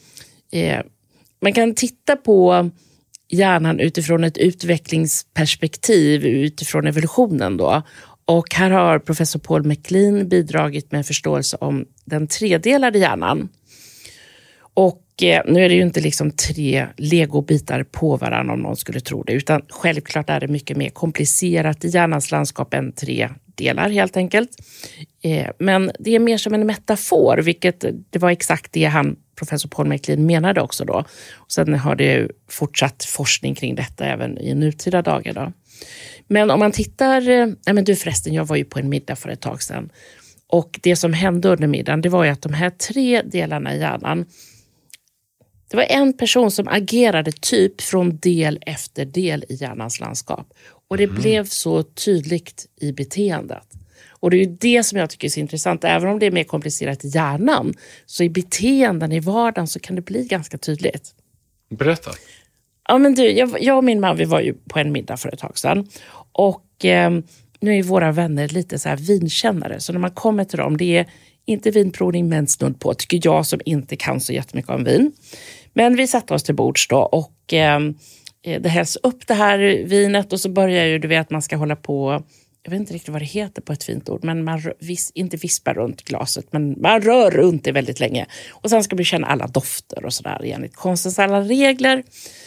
Man kan titta på hjärnan utifrån ett utvecklingsperspektiv, utifrån evolutionen då. Och här har professor Paul MacLean bidragit med en förståelse om den tredelade hjärnan. Och nu är det ju inte liksom 3 legobitar på varandra om någon skulle tro det. Utan självklart är det mycket mer komplicerat i hjärnans landskap än 3 delar helt enkelt. Men det är mer som en metafor, vilket det var exakt det professor Paul MacLean menade också då. Och sen har det ju fortsatt forskning kring detta även i nutida dagar då. Men om man tittar, jag var ju på en middag för ett tag sedan. Och det som hände under middagen, det var ju att de här 3 delarna i hjärnan, det var en person som agerade typ från del efter del i hjärnans landskap. Och det blev så tydligt i beteendet. Och det är ju det som jag tycker är så intressant. Även om det är mer komplicerat i hjärnan, så i beteenden i vardagen så kan det bli ganska tydligt. Berätta. Ja men du, jag och min man, vi var ju på en middag för ett tag sedan. Och nu är våra vänner lite så här vinkännare. Så när man kommer till dem, det är inte vinprovning men snudd på, tycker jag som inte kan så jättemycket om vin. Men vi satte oss till bords då och det hälls upp det här vinet och så börjar ju, du vet, man ska hålla på jag vet inte riktigt vad det heter på ett fint ord, men man inte vispar runt glaset, men man rör runt det väldigt länge. Och sen ska vi känna alla dofter och sådär enligt konstens alla regler.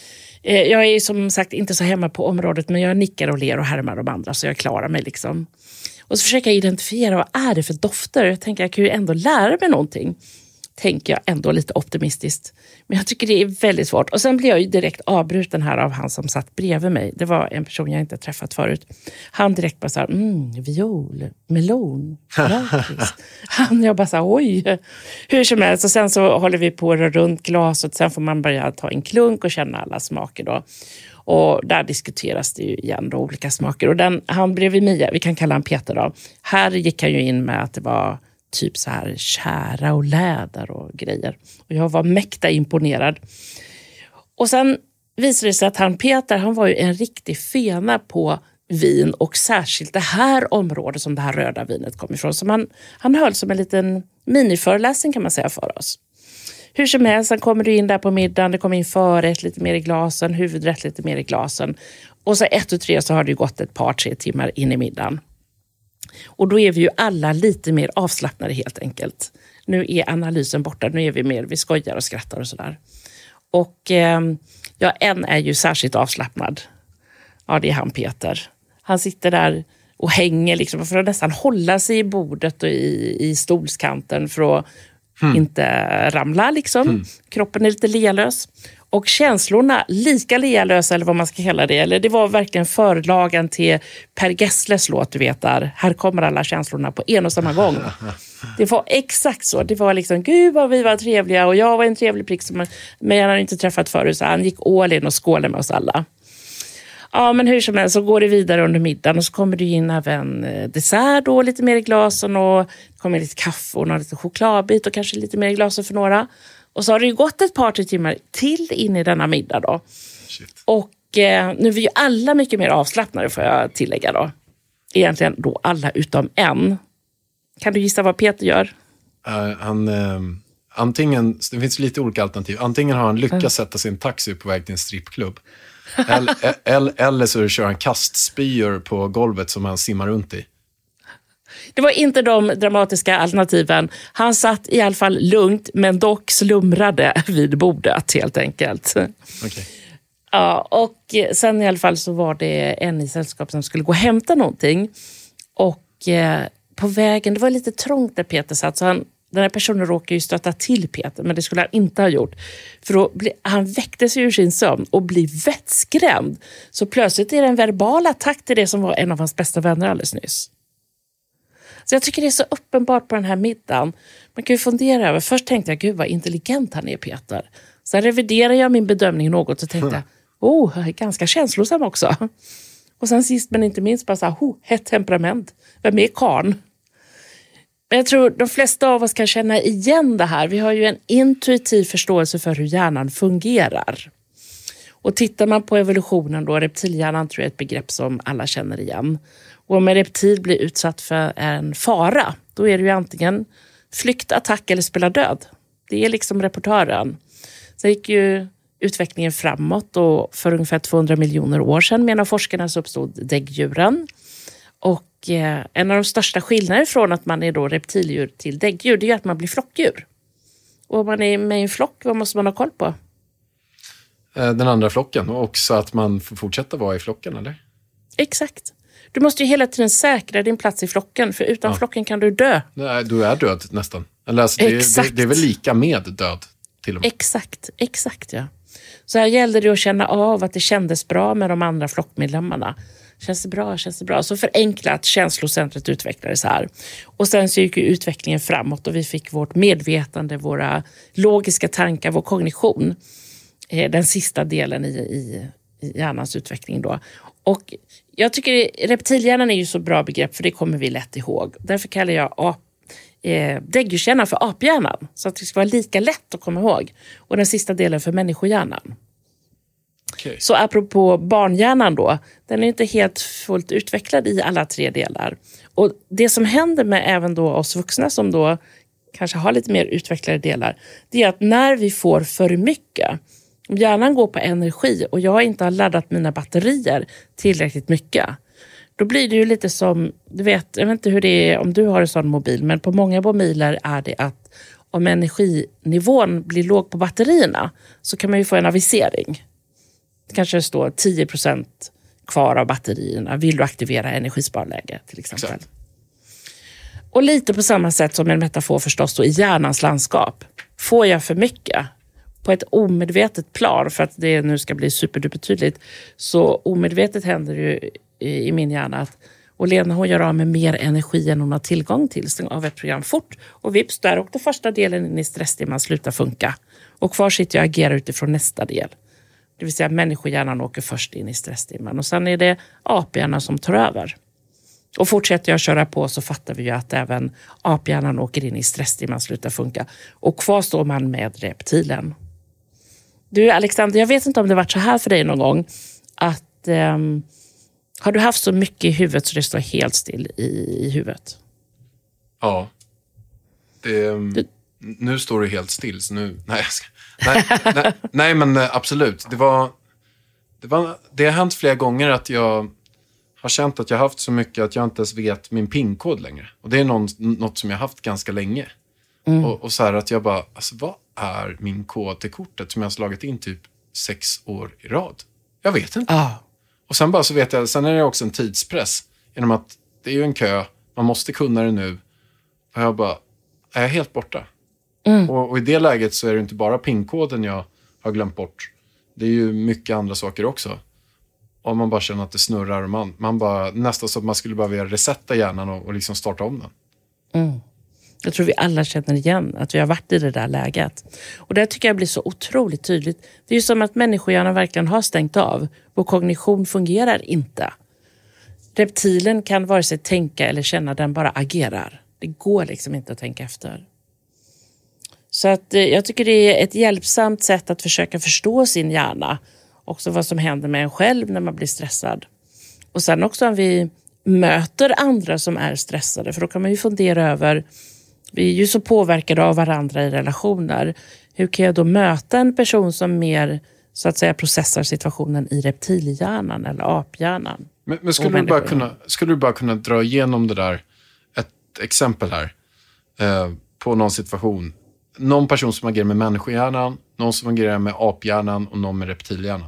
Jag är som sagt inte så hemma på området, men jag nickar och ler och härmar de andra så jag klarar mig liksom. Och så försöker jag identifiera vad är det för dofter. Jag tänker jag kan ju ändå lära mig någonting. Tänker jag ändå lite optimistiskt. Men jag tycker det är väldigt svårt. Och sen blir jag ju direkt avbruten här av han som satt bredvid mig. Det var en person jag inte träffat förut. Han direkt bara så här, viol, melon, lakris. Jag bara så här, oj. Hur som helst. Och sen så håller vi på runt glaset. Sen får man börja ta en klunk och känna alla smaker då. Och där diskuteras det ju igen då, olika smaker. Och han bredvid Mia, vi kan kalla han Peter då. Här gick han ju in med att det var typ så här kära och läder och grejer. Och jag var mäkta imponerad. Och sen visade det sig att Peter, han var ju en riktig fena på vin och särskilt det här området som det här röda vinet kom ifrån. Så han höll som en liten miniföreläsning kan man säga för oss. Hur som helst, sen kommer du in där på middagen, det kommer in förrätt lite mer i glasen, huvudrätt lite mer i glasen. Och så 1 och 3 så har det ju gått ett par 3 timmar in i middagen. Och då är vi ju alla lite mer avslappnade helt enkelt. Nu är analysen borta, nu är vi skojar och skrattar och sådär. Och en är ju särskilt avslappnad. Ja, det är han Peter. Han sitter där och hänger liksom för att nästan hålla sig i bordet och i stolskanten för att inte ramla liksom. Kroppen är lite lealös. Och känslorna lika lealösa eller vad man ska kalla det. Eller det var verkligen förlagen till Per Gessles låt, du vet där. Här kommer alla känslorna på en och samma gång. Det var exakt så. Det var liksom, gud vad vi var trevliga. Och jag var en trevlig prick men jag hade inte träffat förut. Så han gick all in och skålade med oss alla. Ja, men hur som helst så går det vidare under middagen. Och så kommer det in även dessert då, lite mer i glasen. Och det kommer lite kaffe och lite chokladbit och kanske lite mer i glasen för några. Och så har det ju gått ett par 3 timmar till in i denna middag då. Shit. Och nu är vi ju alla mycket mer avslappnade får jag tillägga då. Egentligen då alla utom en. Kan du gissa vad Peter gör? Antingen, det finns lite olika alternativ. Antingen har han lyckats sätta sin taxi på väg till en strippklubb. eller så kör han kastspyor på golvet som han simmar runt i. Det var inte de dramatiska alternativen. Han satt i alla fall lugnt men dock slumrade vid bordet helt enkelt. Okay. Ja, och sen i alla fall så var det en i sällskap som skulle gå och hämta någonting. Och på vägen, det var lite trångt där Peter satt så den här personen råkade ju stöta till Peter, men det skulle han inte ha gjort. För då han väckte sig ur sin sömn och blev vettskrämd. Så plötsligt är det en verbal attack till det som var en av hans bästa vänner alldeles nyss. Så jag tycker det är så uppenbart på den här middagen. Man kan ju fundera över, först tänkte jag, gud vad intelligent han är Peter. Sen reviderade jag min bedömning något och tänkte, ganska känslosam också. Och sen sist men inte minst bara så här, hett temperament. Vem är karn? Men jag tror de flesta av oss kan känna igen det här. Vi har ju en intuitiv förståelse för hur hjärnan fungerar. Och tittar man på evolutionen då, reptilhjärnan tror jag är ett begrepp som alla känner igen. Och om en reptil blir utsatt för en fara, då är det ju antingen flykt, attack eller spela död. Det är liksom repertören. Sen gick ju utvecklingen framåt och för ungefär 200 miljoner år sedan menar forskarna så uppstod däggdjuren. Och en av de största skillnaderna från att man är då reptildjur till däggdjur, det är att man blir flockdjur. Och om man är med i en flock, vad måste man ha koll på? Den andra flocken och också att man får fortsätta vara i flocken, eller? Exakt. Du måste ju hela tiden säkra din plats i flocken, för utan flocken kan du dö. Nej, du är död nästan. Eller alltså, det är väl lika med död till och med. Exakt ja. Så här gällde det att känna av att det kändes bra med de andra flockmedlemmarna. Känns det bra? Så förenklat känslocentret utvecklades här. Och sen så gick ju utvecklingen framåt och vi fick vårt medvetande, våra logiska tankar, vår kognition. Den sista delen i hjärnans utveckling då. Och jag tycker reptilhjärnan är ju så bra begrepp för det kommer vi lätt ihåg. Därför kallar jag däggdjurshjärnan för aphjärnan. Så att det ska vara lika lätt att komma ihåg. Och den sista delen för människohjärnan. Okay. Så apropå barnhjärnan då, den är inte helt fullt utvecklad i alla 3 delar. Och det som händer med även då oss vuxna som då kanske har lite mer utvecklade delar, det är att när vi får för mycket, om hjärnan går på energi och jag inte har laddat mina batterier tillräckligt mycket, Då blir det ju lite som, du vet, jag vet inte hur det är om du har en sån mobil, men på många mobiler är det att om energinivån blir låg på batterierna så kan man ju få en avisering. Det kanske står 10% kvar av batterierna. Vill du aktivera energisparläge till exempel? Exakt. Och lite på samma sätt som en metafor förstås då i hjärnans landskap. Får jag för mycket på ett omedvetet plan, för att det nu ska bli superdupertydligt, så omedvetet händer ju i min hjärna att och Lena, hon gör av med mer energi än hon har tillgång till. Stäng av ett program fort och vips, där och den första delen in i stresstimman slutar funka. Och kvar sitter jag och agerar utifrån nästa del. Det vill säga människohjärnan åker först in i stresstimman och sen är det aphjärnan som tar över. Och fortsätter jag köra på så fattar vi ju att även aphjärnan åker in i stresstimman slutar funka. Och kvar står man med reptilen. Du Alexander, jag vet inte om det varit så här för dig någon gång att har du haft så mycket i huvudet så det står helt still i huvudet? Ja. Nu står det helt still så nu... Nej, men absolut. Det har hänt flera gånger att jag har känt att jag har haft så mycket att jag inte ens vet min PIN-kod längre. Och det är något som jag har haft ganska länge. Och så här att jag bara, alltså vad är min kod till kortet som jag har slagit in typ 6 år i rad? Jag vet inte. Och sen bara så vet jag, sen är det också en tidspress. Genom att det är ju en kö, man måste kunna det nu. Och jag bara, är jag helt borta? Och i det läget så är det inte bara PIN-koden jag har glömt bort. Det är ju mycket andra saker också. Och man bara känner att det snurrar och man bara, nästan så att man skulle bara vilja resetta hjärnan och liksom starta om den. Jag tror vi alla känner igen att vi har varit i det där läget. Och det tycker jag blir så otroligt tydligt. Det är ju som att människohjärnan verkligen har stängt av. Vår kognition fungerar inte. Reptilen kan vare sig tänka eller känna, den bara agerar. Det går liksom inte att tänka efter. Så att jag tycker det är ett hjälpsamt sätt att försöka förstå sin hjärna. Också vad som händer med en själv när man blir stressad. Och sen också om vi möter andra som är stressade. För då kan man ju fundera över, vi är ju så påverkade av varandra i relationer. Hur kan jag då möta en person som mer så att säga processar situationen i reptilhjärnan eller aphjärnan? Men skulle du bara kunna dra igenom det där, ett exempel här på någon situation? Någon person som agerar med människohjärnan, någon som agerar med aphjärnan och någon med reptilhjärnan.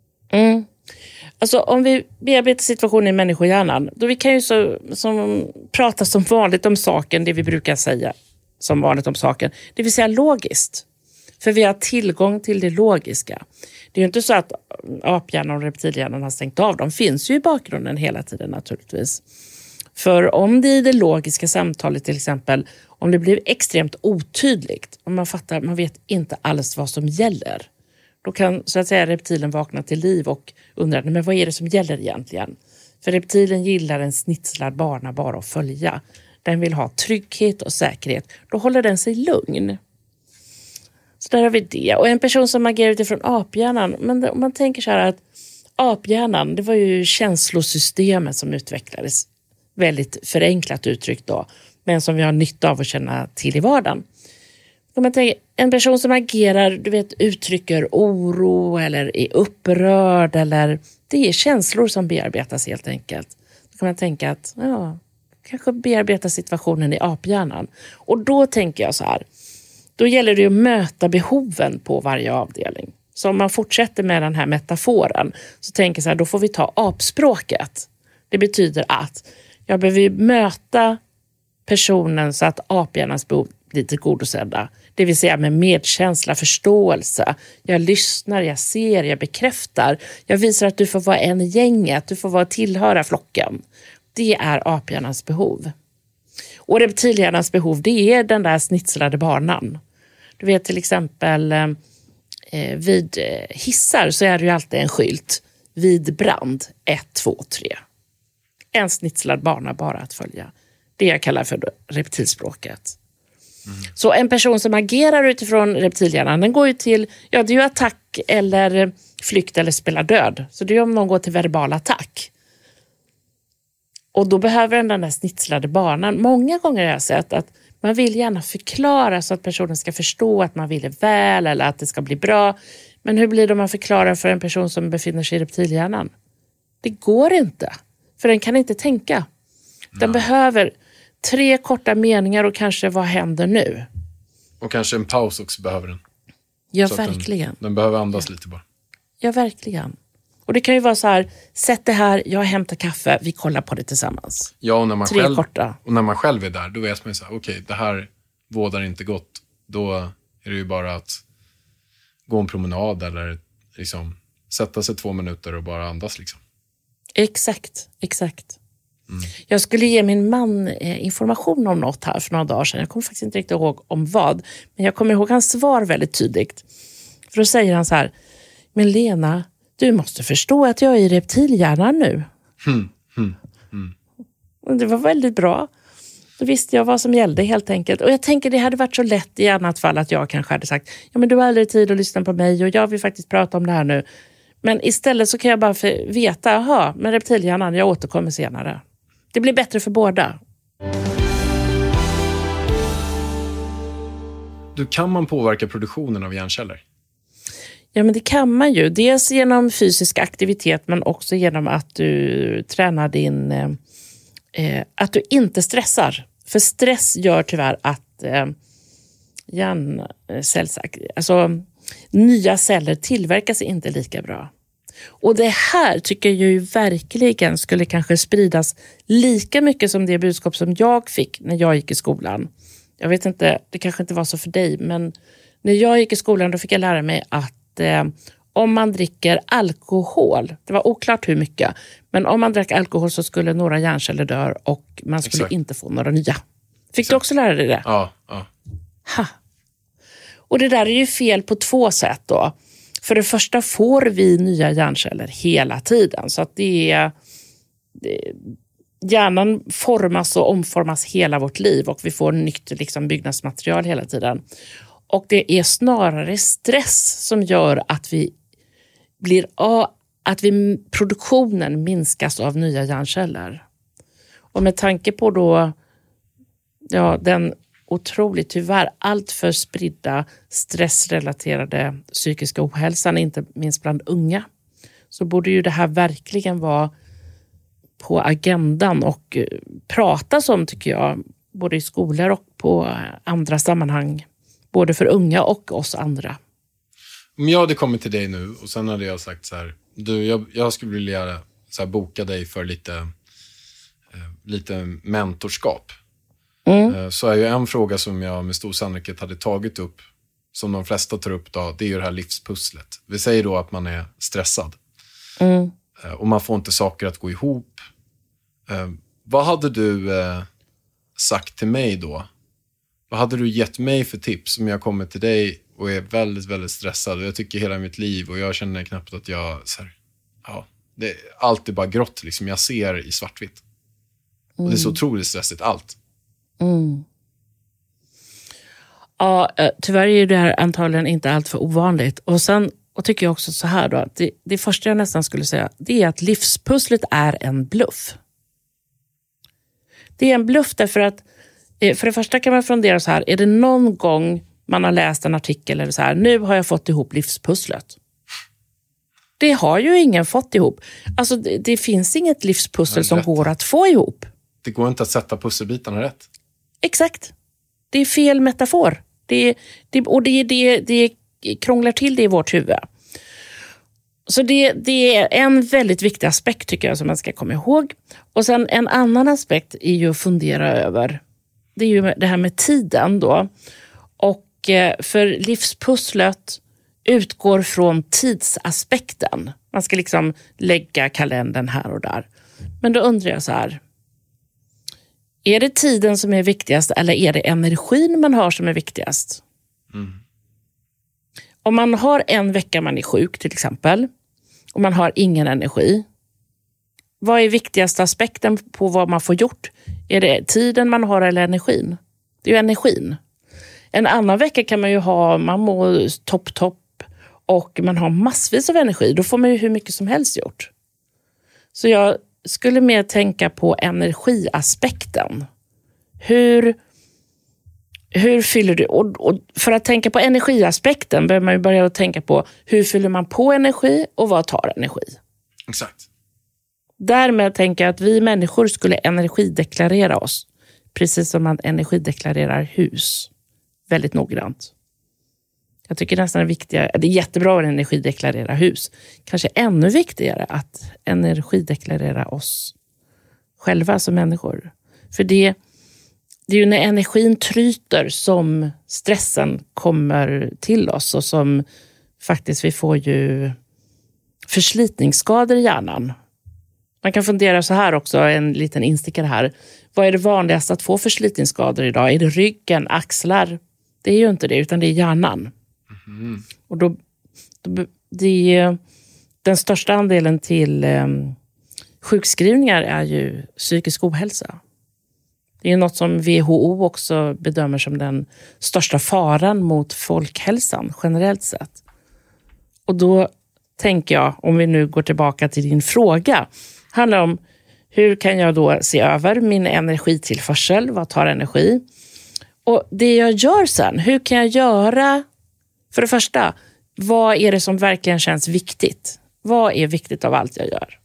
Alltså om vi bearbetar situationen i människohjärnan, då vi kan ju prata som vanligt om saken, det vi brukar säga som vanligt om saken, det vill säga logiskt. För vi har tillgång till det logiska. Det är ju inte så att aphjärnan och reptilhjärnan har stängt av, de finns ju i bakgrunden hela tiden naturligtvis. För om det i det logiska samtalet till exempel, om det blir extremt otydligt, om man vet inte alls vad som gäller, då kan så att säga reptilen vakna till liv och undra, men vad är det som gäller egentligen? För reptilen gillar en snitslad bana bara att följa. Den vill ha trygghet och säkerhet. Då håller den sig lugn. Så där har vi det. Och en person som agerar utifrån aphjärnan, men om man tänker så här att aphjärnan, det var ju känslosystemet som utvecklades, väldigt förenklat uttryckt då, men som vi har nytta av att känna till i vardagen. Om man tänker, en person som agerar, du vet, uttrycker oro eller är upprörd, eller det är känslor som bearbetas helt enkelt. Då kan man tänka att kanske bearbeta situationen i aphjärnan. Och då tänker jag så här, då gäller det att möta behoven på varje avdelning. Så om man fortsätter med den här metaforen så tänker jag så här, då får vi ta apspråket. Det betyder att jag behöver möta personen så att aphjärnans behov blir tillgodosedda. Det vill säga med medkänsla, förståelse. Jag lyssnar, jag ser, jag bekräftar. Jag visar att du får vara en i gänget, att du får tillhöra flocken. Det är aphjärnans behov. Och reptilhjärnans behov, det är den där snitslade banan. Du vet till exempel vid hissar så är det ju alltid en skylt. Vid brand 1, 2, 3. En snitslad bana bara att följa. Det jag kallar för reptilspråket. Så en person som agerar utifrån reptilhjärnan, den går ju till, det är ju attack eller flykt eller spela död. Så det är om någon går till verbal attack. Och då behöver den där snitslade banan. Många gånger har jag sett att man vill gärna förklara så att personen ska förstå att man vill väl eller att det ska bli bra. Men hur blir det om man förklarar för en person som befinner sig i reptilhjärnan? Det går inte. För den kan inte tänka. Den behöver 3 korta meningar och kanske vad händer nu? Och kanske en paus också behöver den. Ja, så verkligen. Den behöver andas lite bara. Ja, verkligen. Och det kan ju vara så här, sätt det här, jag hämtar kaffe, vi kollar på det tillsammans. Ja, och när man, 3 själv, korta. och när man själv är där, då vet man ju så här, okej, det här vårdar inte gott. Då är det ju bara att gå en promenad eller liksom sätta sig 2 minuter och bara andas liksom. Exakt. Jag skulle ge min man information om något här för några dagar sedan. Jag kommer faktiskt inte riktigt ihåg om vad. Men jag kommer ihåg hans svar väldigt tydligt. För då säger han så här, men Lena, du måste förstå att jag är i reptilhjärnan nu. Och det var väldigt bra. Då visste jag vad som gällde helt enkelt. Och jag tänker det hade varit så lätt i annat fall att jag kanske hade sagt, ja men du har aldrig tid att lyssna på mig och jag vill faktiskt prata om det här nu. Men istället så kan jag bara veta, jaha, men reptilhjärnan, jag återkommer senare. Det blir bättre för båda. Kan man påverka produktionen av hjärnceller? Ja, men det kan man ju. Dels genom fysisk aktivitet men också genom att du tränar att du inte stressar. För stress gör tyvärr att nya celler tillverkas inte lika bra. Och det här tycker jag ju verkligen skulle kanske spridas lika mycket som det budskap som jag fick när jag gick i skolan. Jag vet inte, det kanske inte var så för dig, men när jag gick i skolan då fick jag lära mig att om man dricker alkohol, det var oklart hur mycket, men om man drack alkohol så skulle några hjärnceller dö och man skulle inte få några nya. Fick du också lära dig det? Ja. Ha. Och det där är ju fel på 2 sätt då. För det första får vi nya hjärnceller hela tiden. Så att hjärnan formas och omformas hela vårt liv. Och vi får nytt byggnadsmaterial hela tiden. Och det är snarare stress som gör att produktionen minskas av nya hjärnceller. Och med tanke på då den otroligt tyvärr allt för spridda stressrelaterade psykiska ohälsan, inte minst bland unga, så borde ju det här verkligen vara på agendan och pratas om, tycker jag, både i skolor och på andra sammanhang, både för unga och oss andra. Om jag hade kommit till dig nu och sen hade jag sagt så här, jag skulle vilja så här, boka dig för lite mentorskap. Så är ju en fråga som jag med stor sannolikhet hade tagit upp, som de flesta tar upp då, det är ju det här livspusslet. Vi säger då att man är stressad. Och man får inte saker att gå ihop. Vad hade du sagt till mig då? Vad hade du gett mig för tips om jag kommer till dig och är väldigt, väldigt stressad? Och jag tycker hela mitt liv och jag känner knappt att jag allt är bara grått liksom. Jag ser i svartvitt. Och det är så otroligt stressigt allt. Ja, tyvärr är det här antagligen inte allt för ovanligt. Och tycker jag också så här då, att det första jag nästan skulle säga, det är att livspusslet är en bluff. Det är en bluff därför att för det första kan man fundera så här, är det någon gång man har läst en artikel eller så här, nu har jag fått ihop livspusslet. Det har ju ingen fått ihop. Alltså det finns inget livspussel som går att få ihop. Det går inte att sätta pusselbitarna rätt. Exakt. Det är fel metafor. Det krånglar till det i vårt huvud. Så det är en väldigt viktig aspekt tycker jag som man ska komma ihåg. Och sen en annan aspekt är ju att fundera över. Det är ju det här med tiden då. Och för livspusslet utgår från tidsaspekten. Man ska liksom lägga kalendern här och där. Men då undrar jag så här. Är det tiden som är viktigast eller är det energin man har som är viktigast? Om man har en vecka man är sjuk till exempel och man har ingen energi. Vad är viktigaste aspekten på vad man får gjort? Är det tiden man har eller energin? Det är ju energin. En annan vecka kan man ju ha, man mår topp och man har massvis av energi. Då får man ju hur mycket som helst gjort. Så jag skulle mer tänka på energiaspekten. Hur fyller du? Och för att tänka på energiaspekten behöver man ju börja tänka på hur fyller man på energi och vad tar energi. Exakt. Därmed tänker jag att vi människor skulle energideklarera oss. Precis som man energideklarerar hus. Väldigt noggrant. Jag tycker nästan det är jättebra att energideklarera hus. Kanske ännu viktigare att energideklarera oss själva som människor. För det är ju när energin tryter som stressen kommer till oss. Och som faktiskt vi får ju förslitningsskador i hjärnan. Man kan fundera så här också, en liten instickare här. Vad är det vanligaste att få förslitningsskador idag? Är det ryggen, axlar? Det är ju inte det, utan det är hjärnan. Mm. Och då det är den största andelen till sjukskrivningar är ju psykisk ohälsa. Det är något som WHO också bedömer som den största faran mot folkhälsan generellt sett. Och då tänker jag, om vi nu går tillbaka till din fråga, handlar om hur kan jag då se över min energitillförsel, vad tar energi? Och det jag gör sen, hur kan jag göra, för det första, vad är det som verkligen känns viktigt? Vad är viktigt av allt jag gör?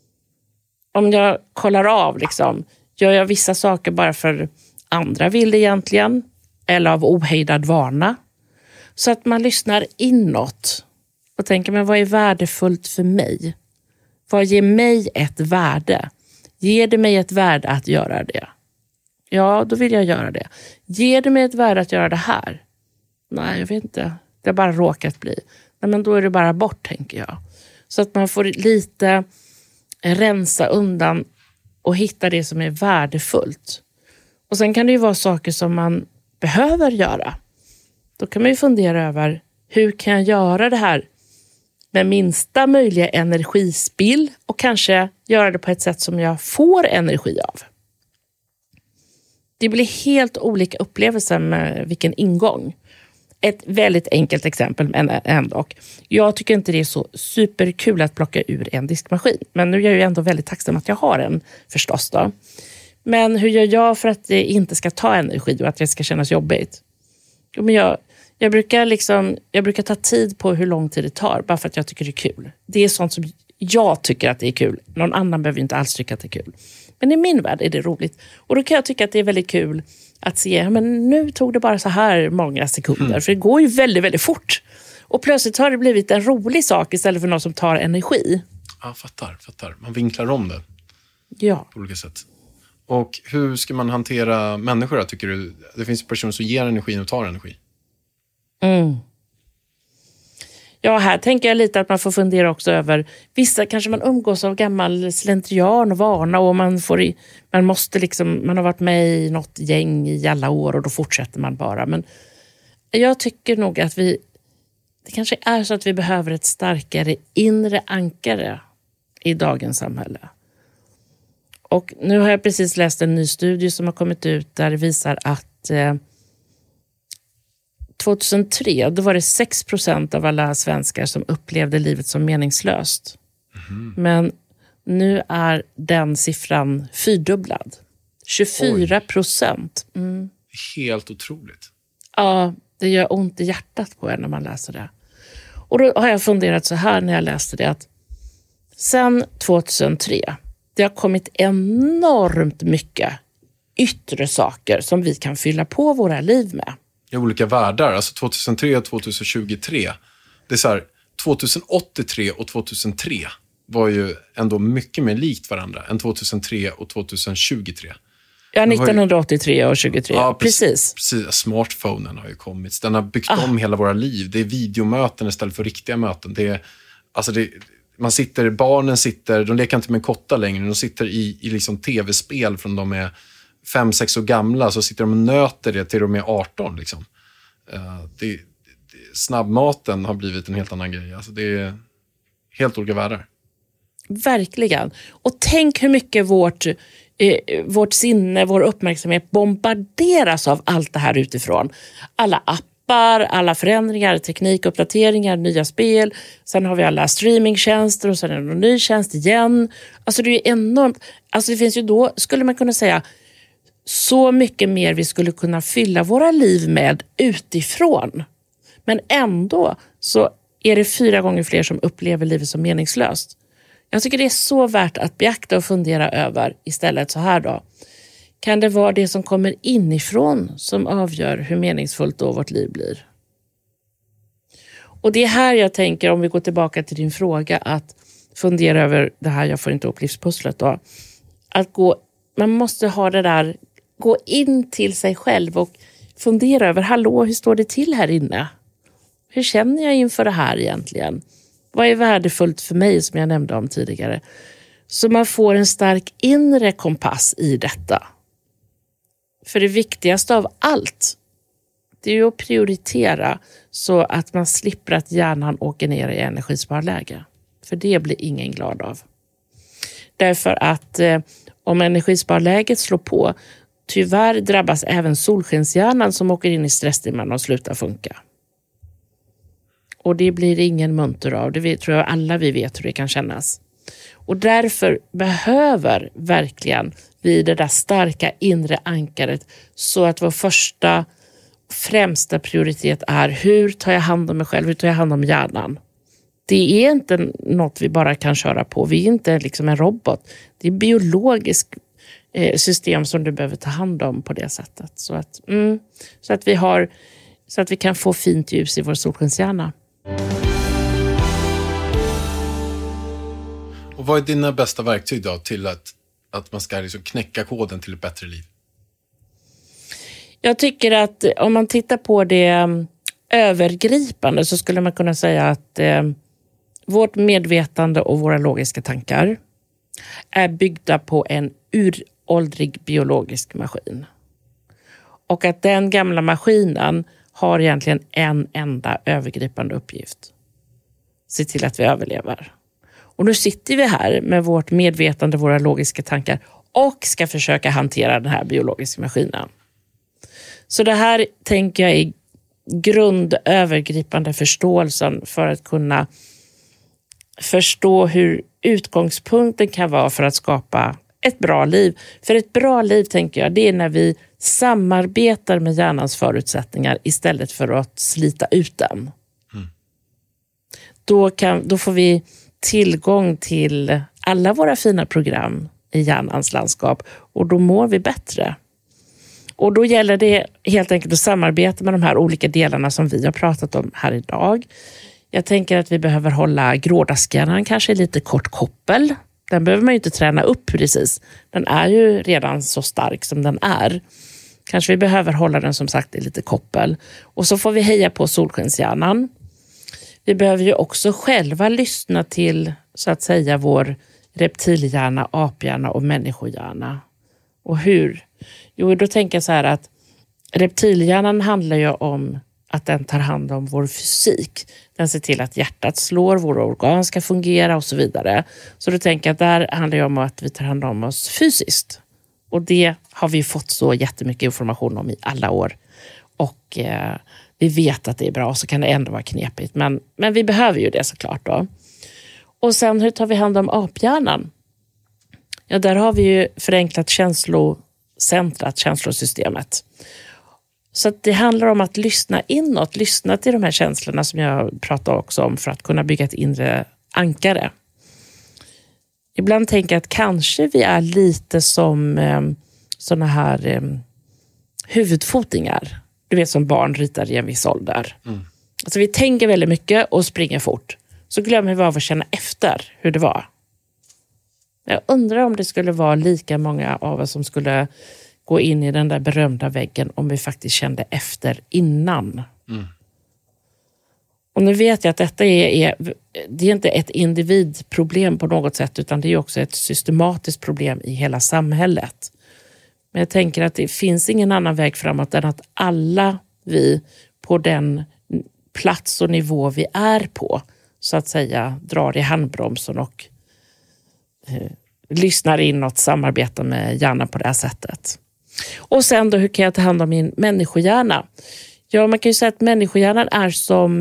Om jag kollar av, liksom, gör jag vissa saker bara för andra vill egentligen, eller av ohejdad vana? Så att man lyssnar inåt och tänker, men vad är värdefullt för mig? Vad ger mig ett värde? Ger det mig ett värde att göra det? Ja, då vill jag göra det. Ger det mig ett värde att göra det här? Nej, jag vet inte. Det har bara råkat bli. Nej, men då är det bara bort, tänker jag. Så att man får lite rensa undan och hitta det som är värdefullt. Och sen kan det ju vara saker som man behöver göra. Då kan man ju fundera över, hur kan jag göra det här med minsta möjliga energispill och kanske göra det på ett sätt som jag får energi av. Det blir helt olika upplevelser med vilken ingång. Ett väldigt enkelt exempel, men ändå. Jag tycker inte det är så superkul att plocka ur en diskmaskin. Men nu är jag ju ändå väldigt tacksam att jag har en, förstås då. Men hur gör jag för att det inte ska ta energi och att det ska kännas jobbigt? Jo, men jag brukar ta tid på hur lång tid det tar, bara för att jag tycker det är kul. Det är sånt som jag tycker att det är kul. Någon annan behöver inte alls tycka att det är kul. Men i min värld är det roligt. Och då kan jag tycka att det är väldigt kul att se, men nu tog det bara så här många sekunder. För det går ju väldigt, väldigt fort. Och plötsligt har det blivit en rolig sak istället för något som tar energi. Ja, fattar. Man vinklar om det. Ja. På olika sätt. Och hur ska man hantera människor då, tycker du? Det finns personer som ger energi och tar energi. Mm. Ja, här tänker jag lite att man får fundera också över, vissa kanske man umgås av gammal slentrian och vana och man har varit med i något gäng i alla år och då fortsätter man bara. Men jag tycker nog att det kanske är så att vi behöver ett starkare inre ankare i dagens samhälle. Och nu har jag precis läst en ny studie som har kommit ut där det visar att 2003, då var det 6% av alla svenskar som upplevde livet som meningslöst. Mm. Men nu är den siffran fyrdubblad. 24%. Mm. Helt otroligt. Ja, det gör ont i hjärtat på en när man läser det. Och då har jag funderat så här när jag läste det, att sen 2003, det har kommit enormt mycket yttre saker som vi kan fylla på våra liv med. I olika världar, alltså 2003 och 2023. Det är så här, 2083 och 2003 var ju ändå mycket mer likt varandra än 2003 och 2023. Ja, 1983 och 2023. Ja, precis. Smartphonen har ju kommit. Den har byggt om hela våra liv. Det är videomöten istället för riktiga möten. Barnen sitter, de leker inte med en kotta längre. De sitter i liksom tv-spel från de är 5-6 år gamla, så sitter de och nöter det till de är 18 liksom. Snabbmaten har blivit en helt annan grej. Alltså det är helt olika världar. Verkligen. Och tänk hur mycket vårt sinne, vår uppmärksamhet bombarderas av allt det här utifrån. Alla appar, alla förändringar, teknikuppdateringar, nya spel. Sen har vi alla streamingtjänster och sen är det en ny tjänst igen. Alltså det är enormt. Alltså det finns ju då, skulle man kunna säga, så mycket mer vi skulle kunna fylla våra liv med utifrån. Men ändå så är det 4 gånger fler som upplever livet som meningslöst. Jag tycker det är så värt att beakta och fundera över istället så här då. Kan det vara det som kommer inifrån som avgör hur meningsfullt då vårt liv blir? Och det är här jag tänker, om vi går tillbaka till din fråga, att fundera över det här, jag får inte upp livspusslet då. Man måste ha det där, gå in till sig själv och fundera över, hallå, hur står det till här inne? Hur känner jag inför det här egentligen? Vad är värdefullt för mig, som jag nämnde om tidigare? Så man får en stark inre kompass i detta. För det viktigaste av allt, det är ju att prioritera så att man slipper att hjärnan åker ner i energisparläge. För det blir ingen glad av. Därför att om energisparläget slår på, tyvärr drabbas även solskenshjärnan som åker in i stressdimman och slutar funka. Och det blir ingen munter av. Det tror jag alla vi vet hur det kan kännas. Och därför behöver verkligen vi det där starka inre ankaret, så att vår främsta prioritet är, hur tar jag hand om mig själv, hur tar jag hand om hjärnan. Det är inte något vi bara kan köra på. Vi är inte liksom en robot. Det är biologiskt system som du behöver ta hand om på det sättet. Så att vi kan få fint ljus i vår solskenshjärna. Och vad är dina bästa verktyg då till att man ska liksom knäcka koden till ett bättre liv? Jag tycker att om man tittar på det övergripande, så skulle man kunna säga att vårt medvetande och våra logiska tankar är byggda på en uråldrig biologisk maskin. Och att den gamla maskinen har egentligen en enda övergripande uppgift. Se till att vi överlever. Och nu sitter vi här med vårt medvetande, våra logiska tankar, och ska försöka hantera den här biologiska maskinen. Så det här tänker jag är grundövergripande förståelsen för att kunna förstå hur utgångspunkten kan vara för att skapa ett bra liv. För ett bra liv, tänker jag, det är när vi samarbetar med hjärnans förutsättningar istället för att slita ut den. Då får vi tillgång till alla våra fina program i hjärnans landskap, och då mår vi bättre. Och då gäller det helt enkelt att samarbeta med de här olika delarna som vi har pratat om här idag. Jag tänker att vi behöver hålla grådaskhjärnan kanske lite kort koppel. Den behöver man ju inte träna upp precis. Den är ju redan så stark som den är. Kanske vi behöver hålla den som sagt i lite koppel. Och så får vi heja på solskenshjärnan. Vi behöver ju också själva lyssna till, så att säga, vår reptilhjärna, aphjärna och människohjärna. Och hur? Jo, då tänker jag så här att reptilhjärnan handlar ju om att den tar hand om vår fysik. Den ser till att hjärtat slår, våra organ ska fungera och så vidare. Så då tänker jag att där handlar det om att vi tar hand om oss fysiskt. Och det har vi fått så jättemycket information om i alla år. Och vi vet att det är bra, så kan det ändå vara knepigt. Men vi behöver ju det såklart då. Och sen, hur tar vi hand om aphjärnan? Ja, där har vi ju förenklat känslocentrat, känslosystemet. Så att det handlar om att lyssna inåt, lyssna till de här känslorna som jag pratade också om, för att kunna bygga ett inre ankare. Ibland tänker jag att kanske vi är lite som såna här huvudfotingar. Du vet, som barn ritar i en viss ålder. Alltså vi tänker väldigt mycket och springer fort. Så glömmer vi av att känna efter hur det var. Jag undrar om det skulle vara lika många av oss som skulle gå in i den där berömda väggen om vi faktiskt kände efter innan. Och nu vet jag att detta det är inte ett individproblem på något sätt, utan det är också ett systematiskt problem i hela samhället. Men jag tänker att det finns ingen annan väg framåt än att alla vi på den plats och nivå vi är på, så att säga, drar i handbromsen och lyssnar inåt, samarbetar med hjärnan på det här sättet. Och sen då, hur kan jag ta hand om min människohjärna? Ja, man kan ju säga att människohjärnan är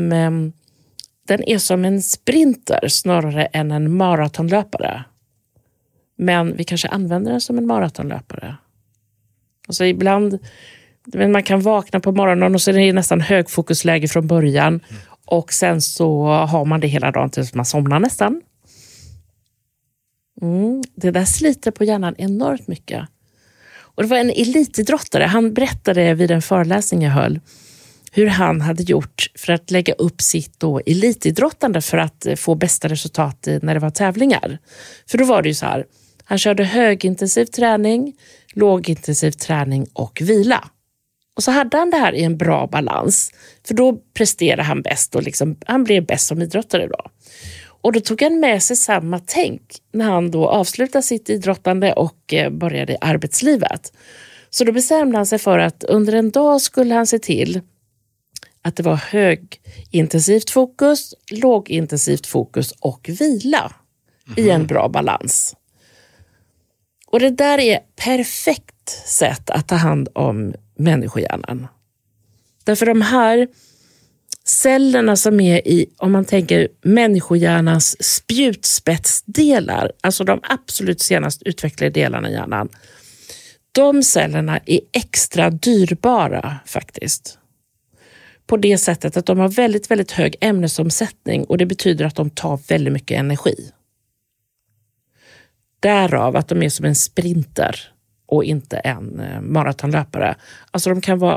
som en sprinter snarare än en maratonlöpare. Men vi kanske använder den som en maratonlöpare. Alltså ibland, man kan vakna på morgonen och så är det nästan högfokusläge från början. Och sen så har man det hela dagen tills man somnar nästan. Det där sliter på hjärnan enormt mycket. Och det var en elitidrottare, han berättade vid en föreläsning jag höll hur han hade gjort för att lägga upp sitt då elitidrottande för att få bästa resultat när det var tävlingar. För då var det ju så här, han körde högintensiv träning, lågintensiv träning och vila. Och så hade han det här i en bra balans, för då presterade han bäst och liksom, han blev bäst som idrottare då. Och då tog han med sig samma tänk när han då avslutade sitt idrottande och började i arbetslivet. Så då bestämde han sig för att under en dag skulle han se till att det var högintensivt fokus, lågintensivt fokus och vila i en bra balans. Och det där är perfekt sätt att ta hand om människohjärnan. Därför de här cellerna som är i, om man tänker människohjärnans spjutspetsdelar, alltså de absolut senast utvecklade delarna i hjärnan, de cellerna är extra dyrbara faktiskt. På det sättet att de har väldigt, väldigt hög ämnesomsättning och det betyder att de tar väldigt mycket energi. Därav att de är som en sprinter och inte en maratonlöpare. Alltså de kan vara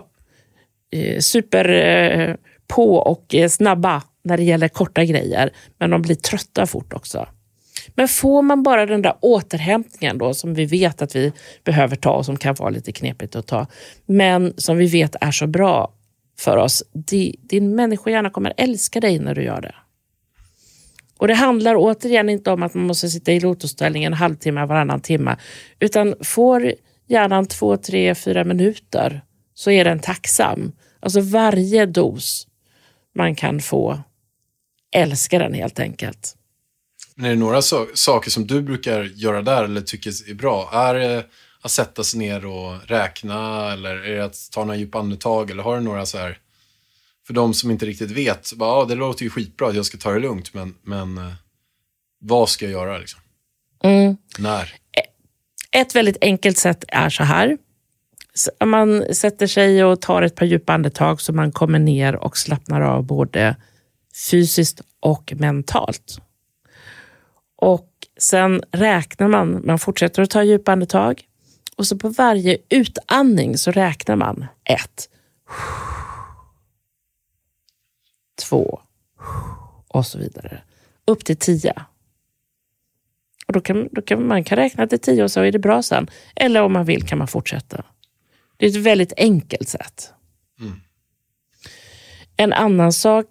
super på och snabba när det gäller korta grejer, men de blir trötta fort också. Men får man bara den där återhämtningen då som vi vet att vi behöver ta och som kan vara lite knepigt att ta, men som vi vet är så bra för oss, din människohjärna kommer älska dig när du gör det. Och det handlar återigen inte om att man måste sitta i lotusställning en halvtimme varannan timme, utan får hjärnan 2, 3, 4 minuter så är den tacksam. Alltså varje dos man kan få, älska den helt enkelt. Men är det några saker som du brukar göra där eller tycker är bra? Är det att sätta sig ner och räkna, eller är det att ta några djupa andetag, eller har du några så här, för de som inte riktigt vet, bara, det låter ju skitbra att jag ska ta det lugnt, men vad ska jag göra liksom? När? Ett väldigt enkelt sätt är så här. Man sätter sig och tar ett par djupa andetag så man kommer ner och slappnar av både fysiskt och mentalt. Och sen räknar man fortsätter att ta djupa andetag. Och så på varje utandning så räknar man 1, 2 och så vidare. Upp till 10. Och då kan man räkna till 10 och så är det bra sen. Eller om man vill kan man fortsätta. Det är ett väldigt enkelt sätt. En annan sak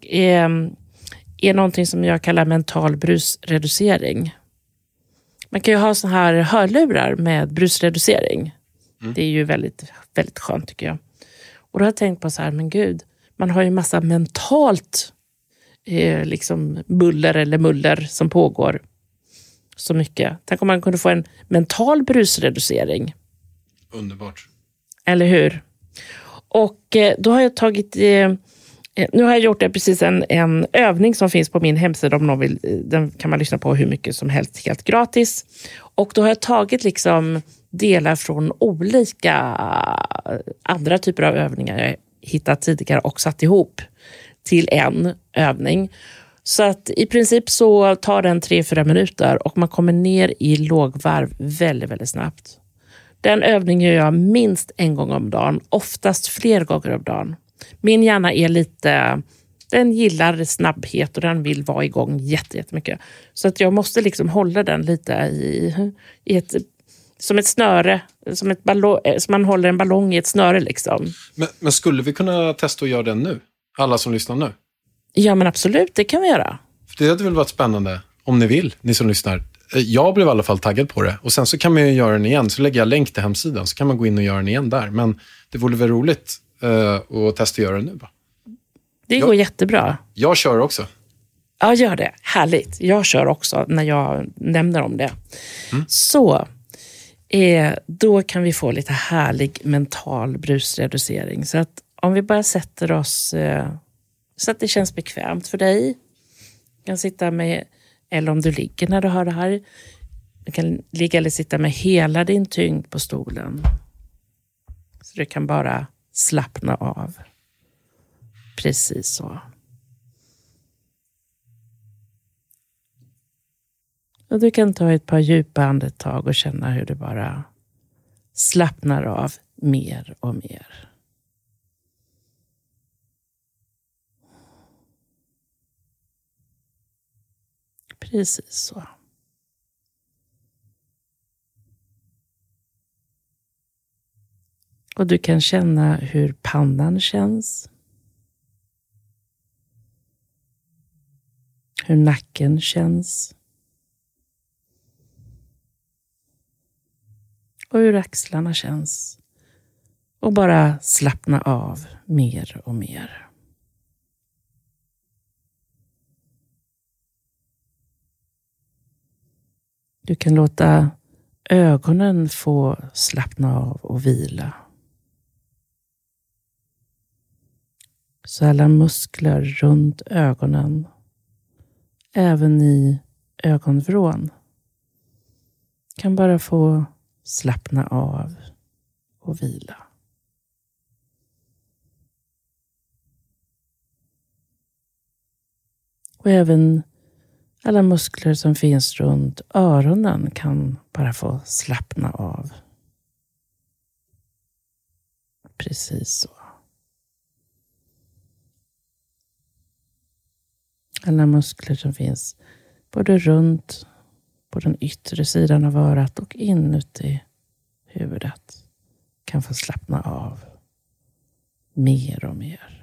är någonting som jag kallar mental brusreducering. Man kan ju ha såna här hörlurar med brusreducering. Det är ju väldigt, väldigt skönt tycker jag. Och då har jag tänkt på så här, men gud, man har ju massa mentalt liksom buller eller muller som pågår så mycket. Tänk om man kunde få en mental brusreducering. Underbart. Eller hur? Och då har jag tagit... nu har jag gjort precis en övning som finns på min hemsida om någon vill. Den kan man lyssna på hur mycket som helst helt gratis. Och då har jag tagit liksom delar från olika andra typer av övningar jag hittat tidigare och satt ihop till en övning. Så att i princip så tar den 3-4 minuter och man kommer ner i lågvarv väldigt, väldigt snabbt. Den övningen gör jag minst en gång om dagen, oftast fler gånger om dagen. Min hjärna är lite, den gillar snabbhet och den vill vara igång jättemycket. Så att jag måste liksom hålla den lite i ett, som ett snöre, som man håller en ballong i ett snöre liksom. Men skulle vi kunna testa att göra den nu? Alla som lyssnar nu? Ja men absolut, det kan vi göra. För det hade väl varit spännande, om ni vill, ni som lyssnar. Jag blev i alla fall taggad på det. Och sen så kan man ju göra den igen. Så lägger jag länk till hemsidan. Så kan man gå in och göra den igen där. Men det vore väl roligt att testa att göra det nu. Det går jättebra. Jag kör också. Ja, gör det. Härligt. Jag kör också när jag nämner om det. Så då kan vi få lite härlig mental brusreducering. Så att om vi bara sätter oss så att det känns bekvämt för dig. Du kan sitta med, eller om du ligger när du hör det här. Du kan ligga eller sitta med hela din tyngd på stolen. Så du kan bara slappna av. Precis så. Och du kan ta ett par djupa andetag och känna hur du bara slappnar av mer och mer. Precis så. Och du kan känna hur pannan känns. Hur nacken känns. Och hur axlarna känns. Och bara slappna av mer och mer. Du kan låta ögonen få slappna av och vila. Så alla muskler runt ögonen, även i ögonvrån, kan bara få slappna av och vila. Och även alla muskler som finns runt öronen kan bara få slappna av. Precis så. Alla muskler som finns både runt på den yttre sidan av örat och inuti huvudet kan få slappna av mer och mer.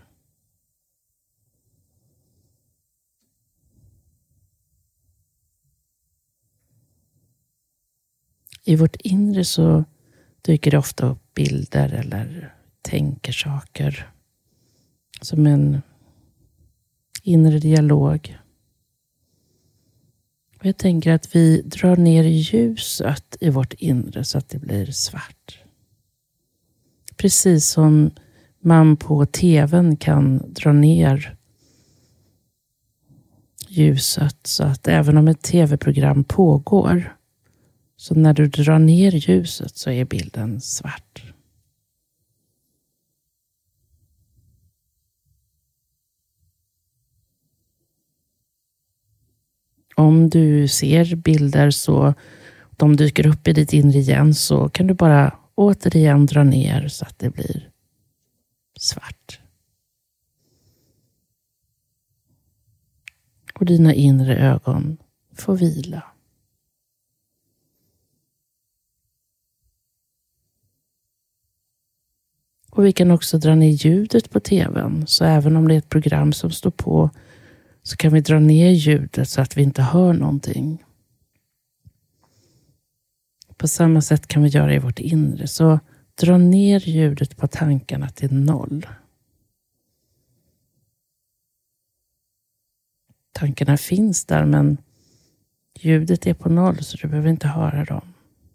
I vårt inre så dyker det ofta upp bilder eller tänker saker som en inre dialog. Och jag tänker att vi drar ner ljuset i vårt inre så att det blir svart. Precis som man på tvn kan dra ner ljuset så att även om ett tv-program pågår, så när du drar ner ljuset så är bilden svart. Om du ser bilder så de dyker upp i ditt inre igen, så kan du bara återigen dra ner så att det blir svart. Och dina inre ögon får vila. Och vi kan också dra ner ljudet på tvn, så även om det är ett program som står på så kan vi dra ner ljudet så att vi inte hör någonting. På samma sätt kan vi göra i vårt inre, så dra ner ljudet på tankarna till 0. Tankarna finns där men ljudet är på 0 så du behöver inte höra dem.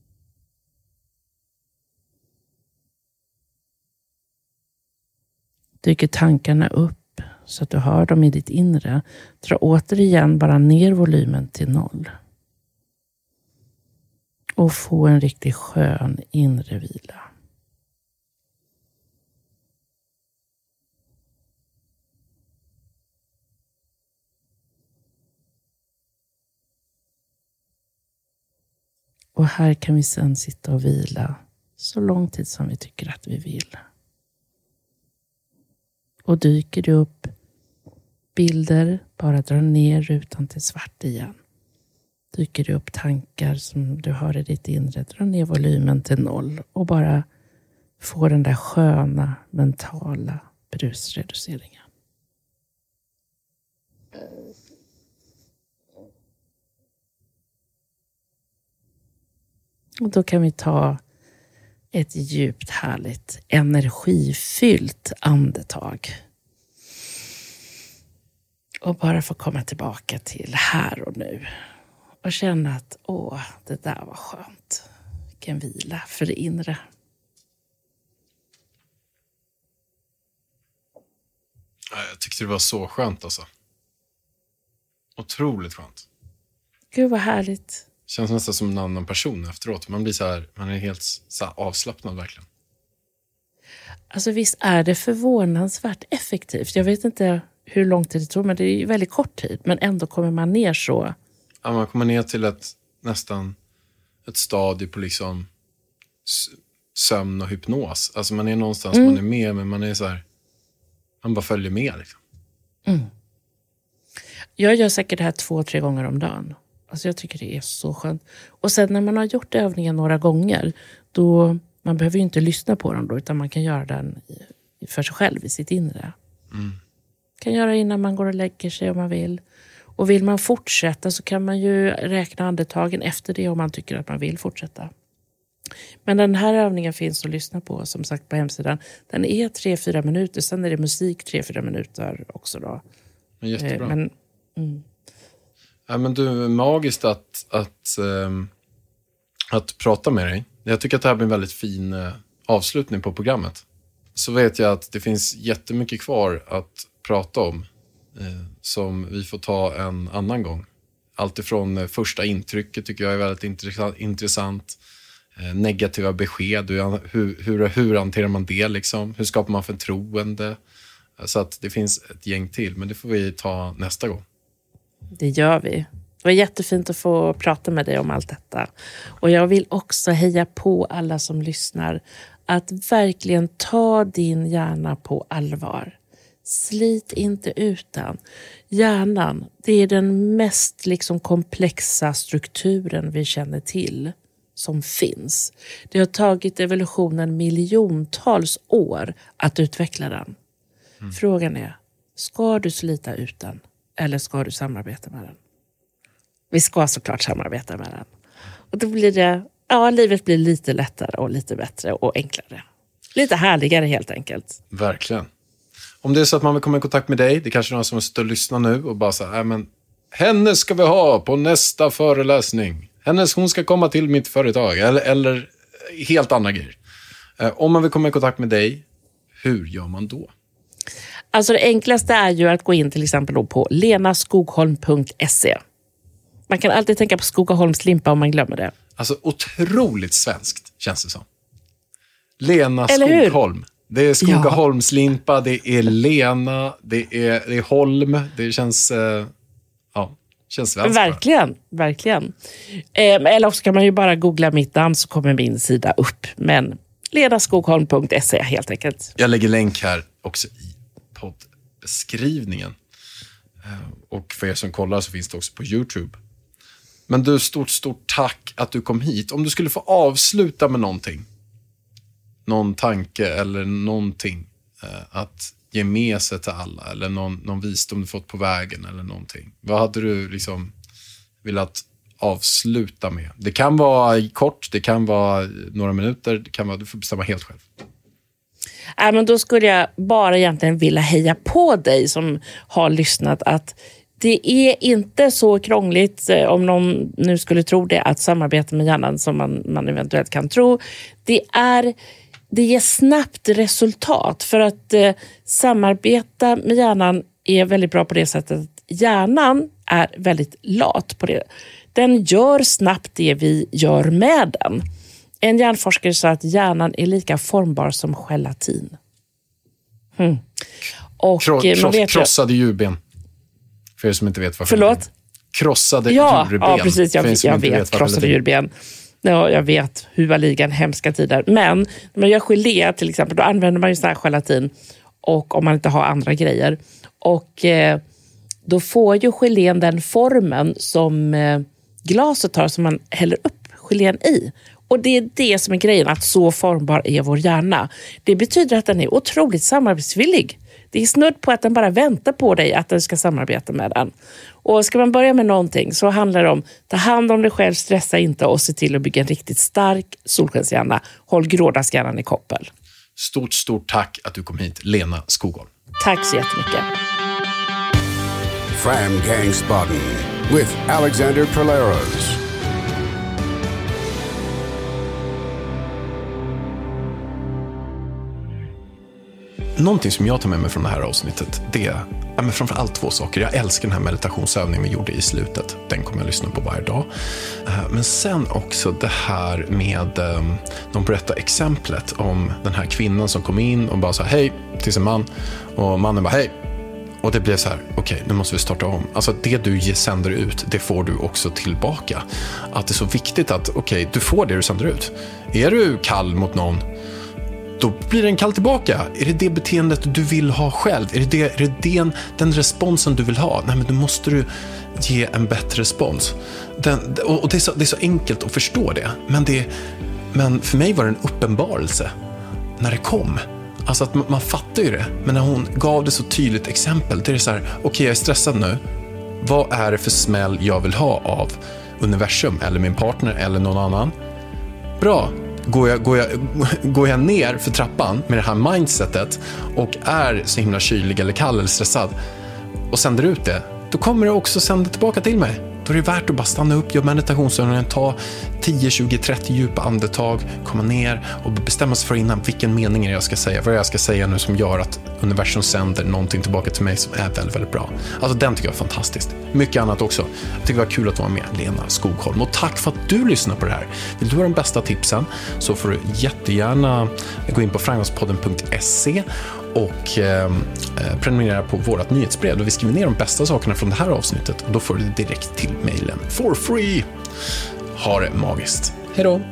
Dyker tankarna upp så att du hör dem i ditt inre, dra återigen bara ner volymen till 0. Och få en riktigt skön inre vila. Och här kan vi sedan sitta och vila så lång tid som vi tycker att vi vill. Och dyker det upp bilder, bara dra ner rutan till svart igen. Dyker det upp tankar som du har i ditt inre, dra ner volymen till 0 och bara få den där sköna mentala brusreduceringen. Och då kan vi ta ett djupt, härligt, energifyllt andetag. Och bara få komma tillbaka till här och nu. Och känna att, det där var skönt. Vilken vila för det inre. Jag tyckte det var så skönt alltså. Otroligt skönt. Gud vad härligt. Känns nästan som en annan person efteråt. Man blir så här, man är helt så här avslappnad verkligen. Alltså visst är det förvånansvärt effektivt. Jag vet inte hur lång tid det tog, men det är väldigt kort tid. Men ändå kommer man ner så. Ja, man kommer ner till ett nästan ett stadie på liksom sömn och hypnos. Alltså man är någonstans, man är med, men man är så här, man bara följer med liksom. Jag gör säkert det här 2-3 gånger om dagen. Alltså jag tycker det är så skönt. Och sen när man har gjort övningen några gånger, då man behöver ju inte lyssna på den då, utan man kan göra den för sig själv i sitt inre. Kan göra innan man går och lägger sig om man vill. Och vill man fortsätta så kan man ju räkna andetagen efter det om man tycker att man vill fortsätta. Men den här övningen finns att lyssna på, som sagt, på hemsidan. Den är 3-4 minuter, sen är det musik 3-4 minuter också då. Jättebra. Ja, men du, magiskt att prata med dig. Jag tycker att det här blir en väldigt fin avslutning på programmet. Så vet jag att det finns jättemycket kvar att prata om som vi får ta en annan gång. Allt ifrån första intrycket tycker jag är väldigt intressant. Negativa besked, hur hanterar man det liksom? Hur skapar man förtroende? Så att det finns ett gäng till, men det får vi ta nästa gång. Det gör vi. Det var jättefint att få prata med dig om allt detta. Och jag vill också heja på alla som lyssnar att verkligen ta din hjärna på allvar. Slit inte ut den. Hjärnan, det är den mest liksom komplexa strukturen vi känner till som finns. Det har tagit evolutionen miljontals år att utveckla den. Frågan är, ska du slita ut den eller ska du samarbeta med den? Vi ska såklart samarbeta med den. Och då blir det, livet blir lite lättare och lite bättre och enklare. Lite härligare helt enkelt. Verkligen. Om det är så att man vill komma i kontakt med dig, det är kanske någon som sitter och lyssnar nu och bara så här, men henne ska vi ha på nästa föreläsning. Hon ska komma till mitt företag eller helt andra grejer. Om man vill komma i kontakt med dig, hur gör man då? Alltså det enklaste är ju att gå in till exempel då på lenaskogholm.se. Man kan alltid tänka på Skogaholmslimpa om man glömmer det. Alltså otroligt svenskt känns det som. Lena Skogholm. Det är Skogaholmslimpa, det är Lena, det är Holm. Det känns svenskt. Verkligen. Eller också kan man ju bara googla mitt namn så kommer min sida upp. Men lenaskogholm.se helt enkelt. Jag lägger länk här också i poddbeskrivningen. Och för er som kollar så finns det också på YouTube. Men du, stort tack att du kom hit. Om du skulle få avsluta med någonting, någon tanke eller någonting att ge med sig till alla, eller någon visdom du fått på vägen eller någonting. Vad hade du liksom velat avsluta med? Det kan vara kort, det kan vara några minuter, det kan vara, du får bestämma helt själv. Men då skulle jag bara egentligen vilja heja på dig som har lyssnat att det är inte så krångligt, om någon nu skulle tro det, att samarbeta med hjärnan som man eventuellt kan tro. Det ger snabbt resultat, för att samarbeta med hjärnan är väldigt bra på det sättet att hjärnan är väldigt lat på det. Den gör snabbt det vi gör med den. En hjärnforskare sa att hjärnan är lika formbar som gelatin. Och krossade djurben. För er som inte vet vad. Förlåt? Krossade djurben. Ja, precis. Jag vet krossade djurben. Ja, jag vet huvudligen hemska tider. Men när man gör gelé till exempel, då använder man ju sån här gelatin. Och om man inte har andra grejer. Och då får ju gelén den formen som glaset har, som man häller upp gelén i. Och det är det som är grejen, att så formbar är vår hjärna. Det betyder att den är otroligt samarbetsvillig. Det är snudd på att den bara väntar på dig att den ska samarbeta med den. Och ska man börja med någonting så handlar det om ta hand om dig själv, stressa inte och se till att bygga en riktigt stark solskenshjärna. Håll grådaskhjärnan i koppel. Stort tack att du kom hit, Lena Skogholm. Tack så jättemycket. Fram Gangsbaden with Alexander Polaros. Någonting som jag tar med mig från det här avsnittet, det är framförallt 2 saker. Jag älskar den här meditationsövningen vi gjorde i slutet. Den kommer jag lyssna på varje dag. Men sen också det här med de berättar exemplet om den här kvinnan som kom in och bara sa hej till sin man. Och mannen bara hej. Och det blev så här, okej, nu måste vi starta om. Alltså det du sänder ut, det får du också tillbaka. Att det är så viktigt att, okej, du får det du sänder ut. Är du kall mot någon, då blir den kall tillbaka. Är det beteendet du vill ha själv? Är det den responsen du vill ha? Nej, men då måste du ge en bättre respons. Och det är så enkelt att förstå det. Men för mig var det en uppenbarelse när det kom. Alltså att man fattar ju det. Men när hon gav det så tydligt exempel, det är så här, okej, jag är stressad nu. Vad är det för smäll jag vill ha av universum eller min partner eller någon annan? Bra. Går jag ner för trappan med det här mindsetet och är så himla kylig eller kall eller stressad och sänder ut det, då kommer det också sända tillbaka till mig. Då är det värt att bara stanna upp, göra meditationsövningen, ta 10, 20, 30 djupa andetag, komma ner och bestämma sig för innan vilken mening jag ska säga. Vad jag ska säga nu som gör att universum sänder någonting tillbaka till mig som är väldigt, väldigt bra. Alltså den tycker jag är fantastiskt. Mycket annat också. Jag tycker det var kul att vara med, Lena Skogholm. Och tack för att du lyssnar på det här. Vill du ha de bästa tipsen så får du jättegärna gå in på framgångspodden.se och prenumerera på vårt nyhetsbrev då vi skriver ner de bästa sakerna från det här avsnittet och då får du det direkt till mejlen for free. Ha det magiskt. Hej då!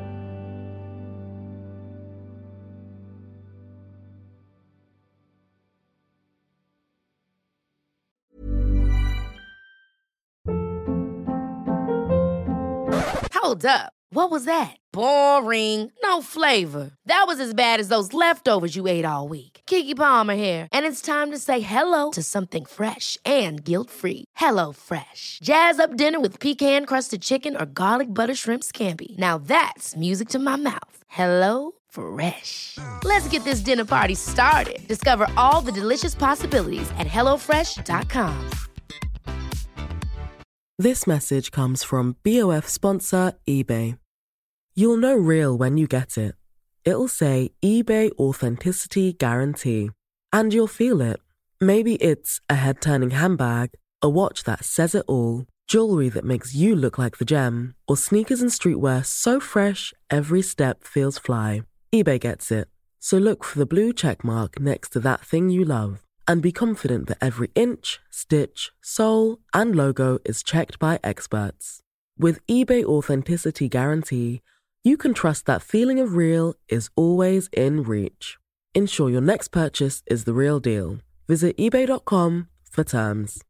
Hold up. What was that? Boring. No flavor. That was as bad as those leftovers you ate all week. Keke Palmer here, and it's time to say hello to something fresh and guilt-free. Hello Fresh. Jazz up dinner with pecan-crusted chicken or garlic butter shrimp scampi. Now that's music to my mouth. Hello Fresh. Let's get this dinner party started. Discover all the delicious possibilities at hellofresh.com. This message comes from BOF sponsor eBay. You'll know real when you get it. It'll say eBay Authenticity Guarantee. And you'll feel it. Maybe it's a head-turning handbag, a watch that says it all, jewelry that makes you look like the gem, or sneakers and streetwear so fresh every step feels fly. eBay gets it. So look for the blue check mark next to that thing you love. And be confident that every inch, stitch, sole, and logo is checked by experts. With eBay Authenticity Guarantee, you can trust that feeling of real is always in reach. Ensure your next purchase is the real deal. Visit eBay.com for terms.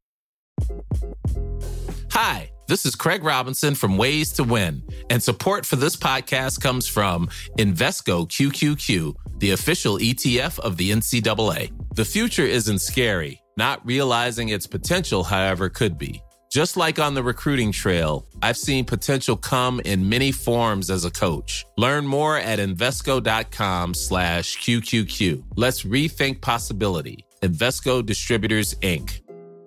Hi, this is Craig Robinson from Ways to Win, and support for this podcast comes from Invesco QQQ, the official ETF of the NCAA. The future isn't scary. Not realizing its potential, however, could be. Just like on the recruiting trail, I've seen potential come in many forms as a coach. Learn more at Invesco.com/QQQ. Let's rethink possibility. Invesco Distributors, Inc.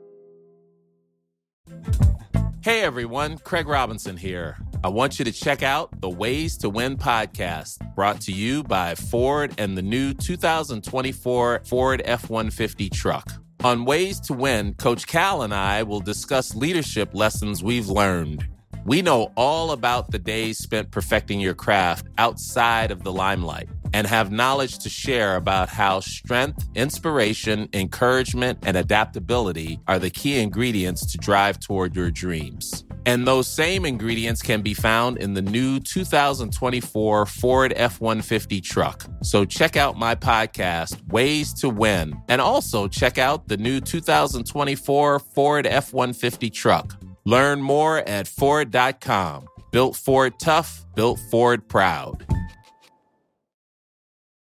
Hey everyone, Craig Robinson here. I want you to check out the Ways to Win podcast, brought to you by Ford and the new 2024 Ford F-150 truck. On Ways to Win, Coach Cal and I will discuss leadership lessons we've learned. We know all about the days spent perfecting your craft outside of the limelight and have knowledge to share about how strength, inspiration, encouragement, and adaptability are the key ingredients to drive toward your dreams. And those same ingredients can be found in the new 2024 Ford F-150 truck. So check out my podcast, Ways to Win, and also check out the new 2024 Ford F-150 truck. Learn more at Ford.com. Built Ford tough, built Ford proud.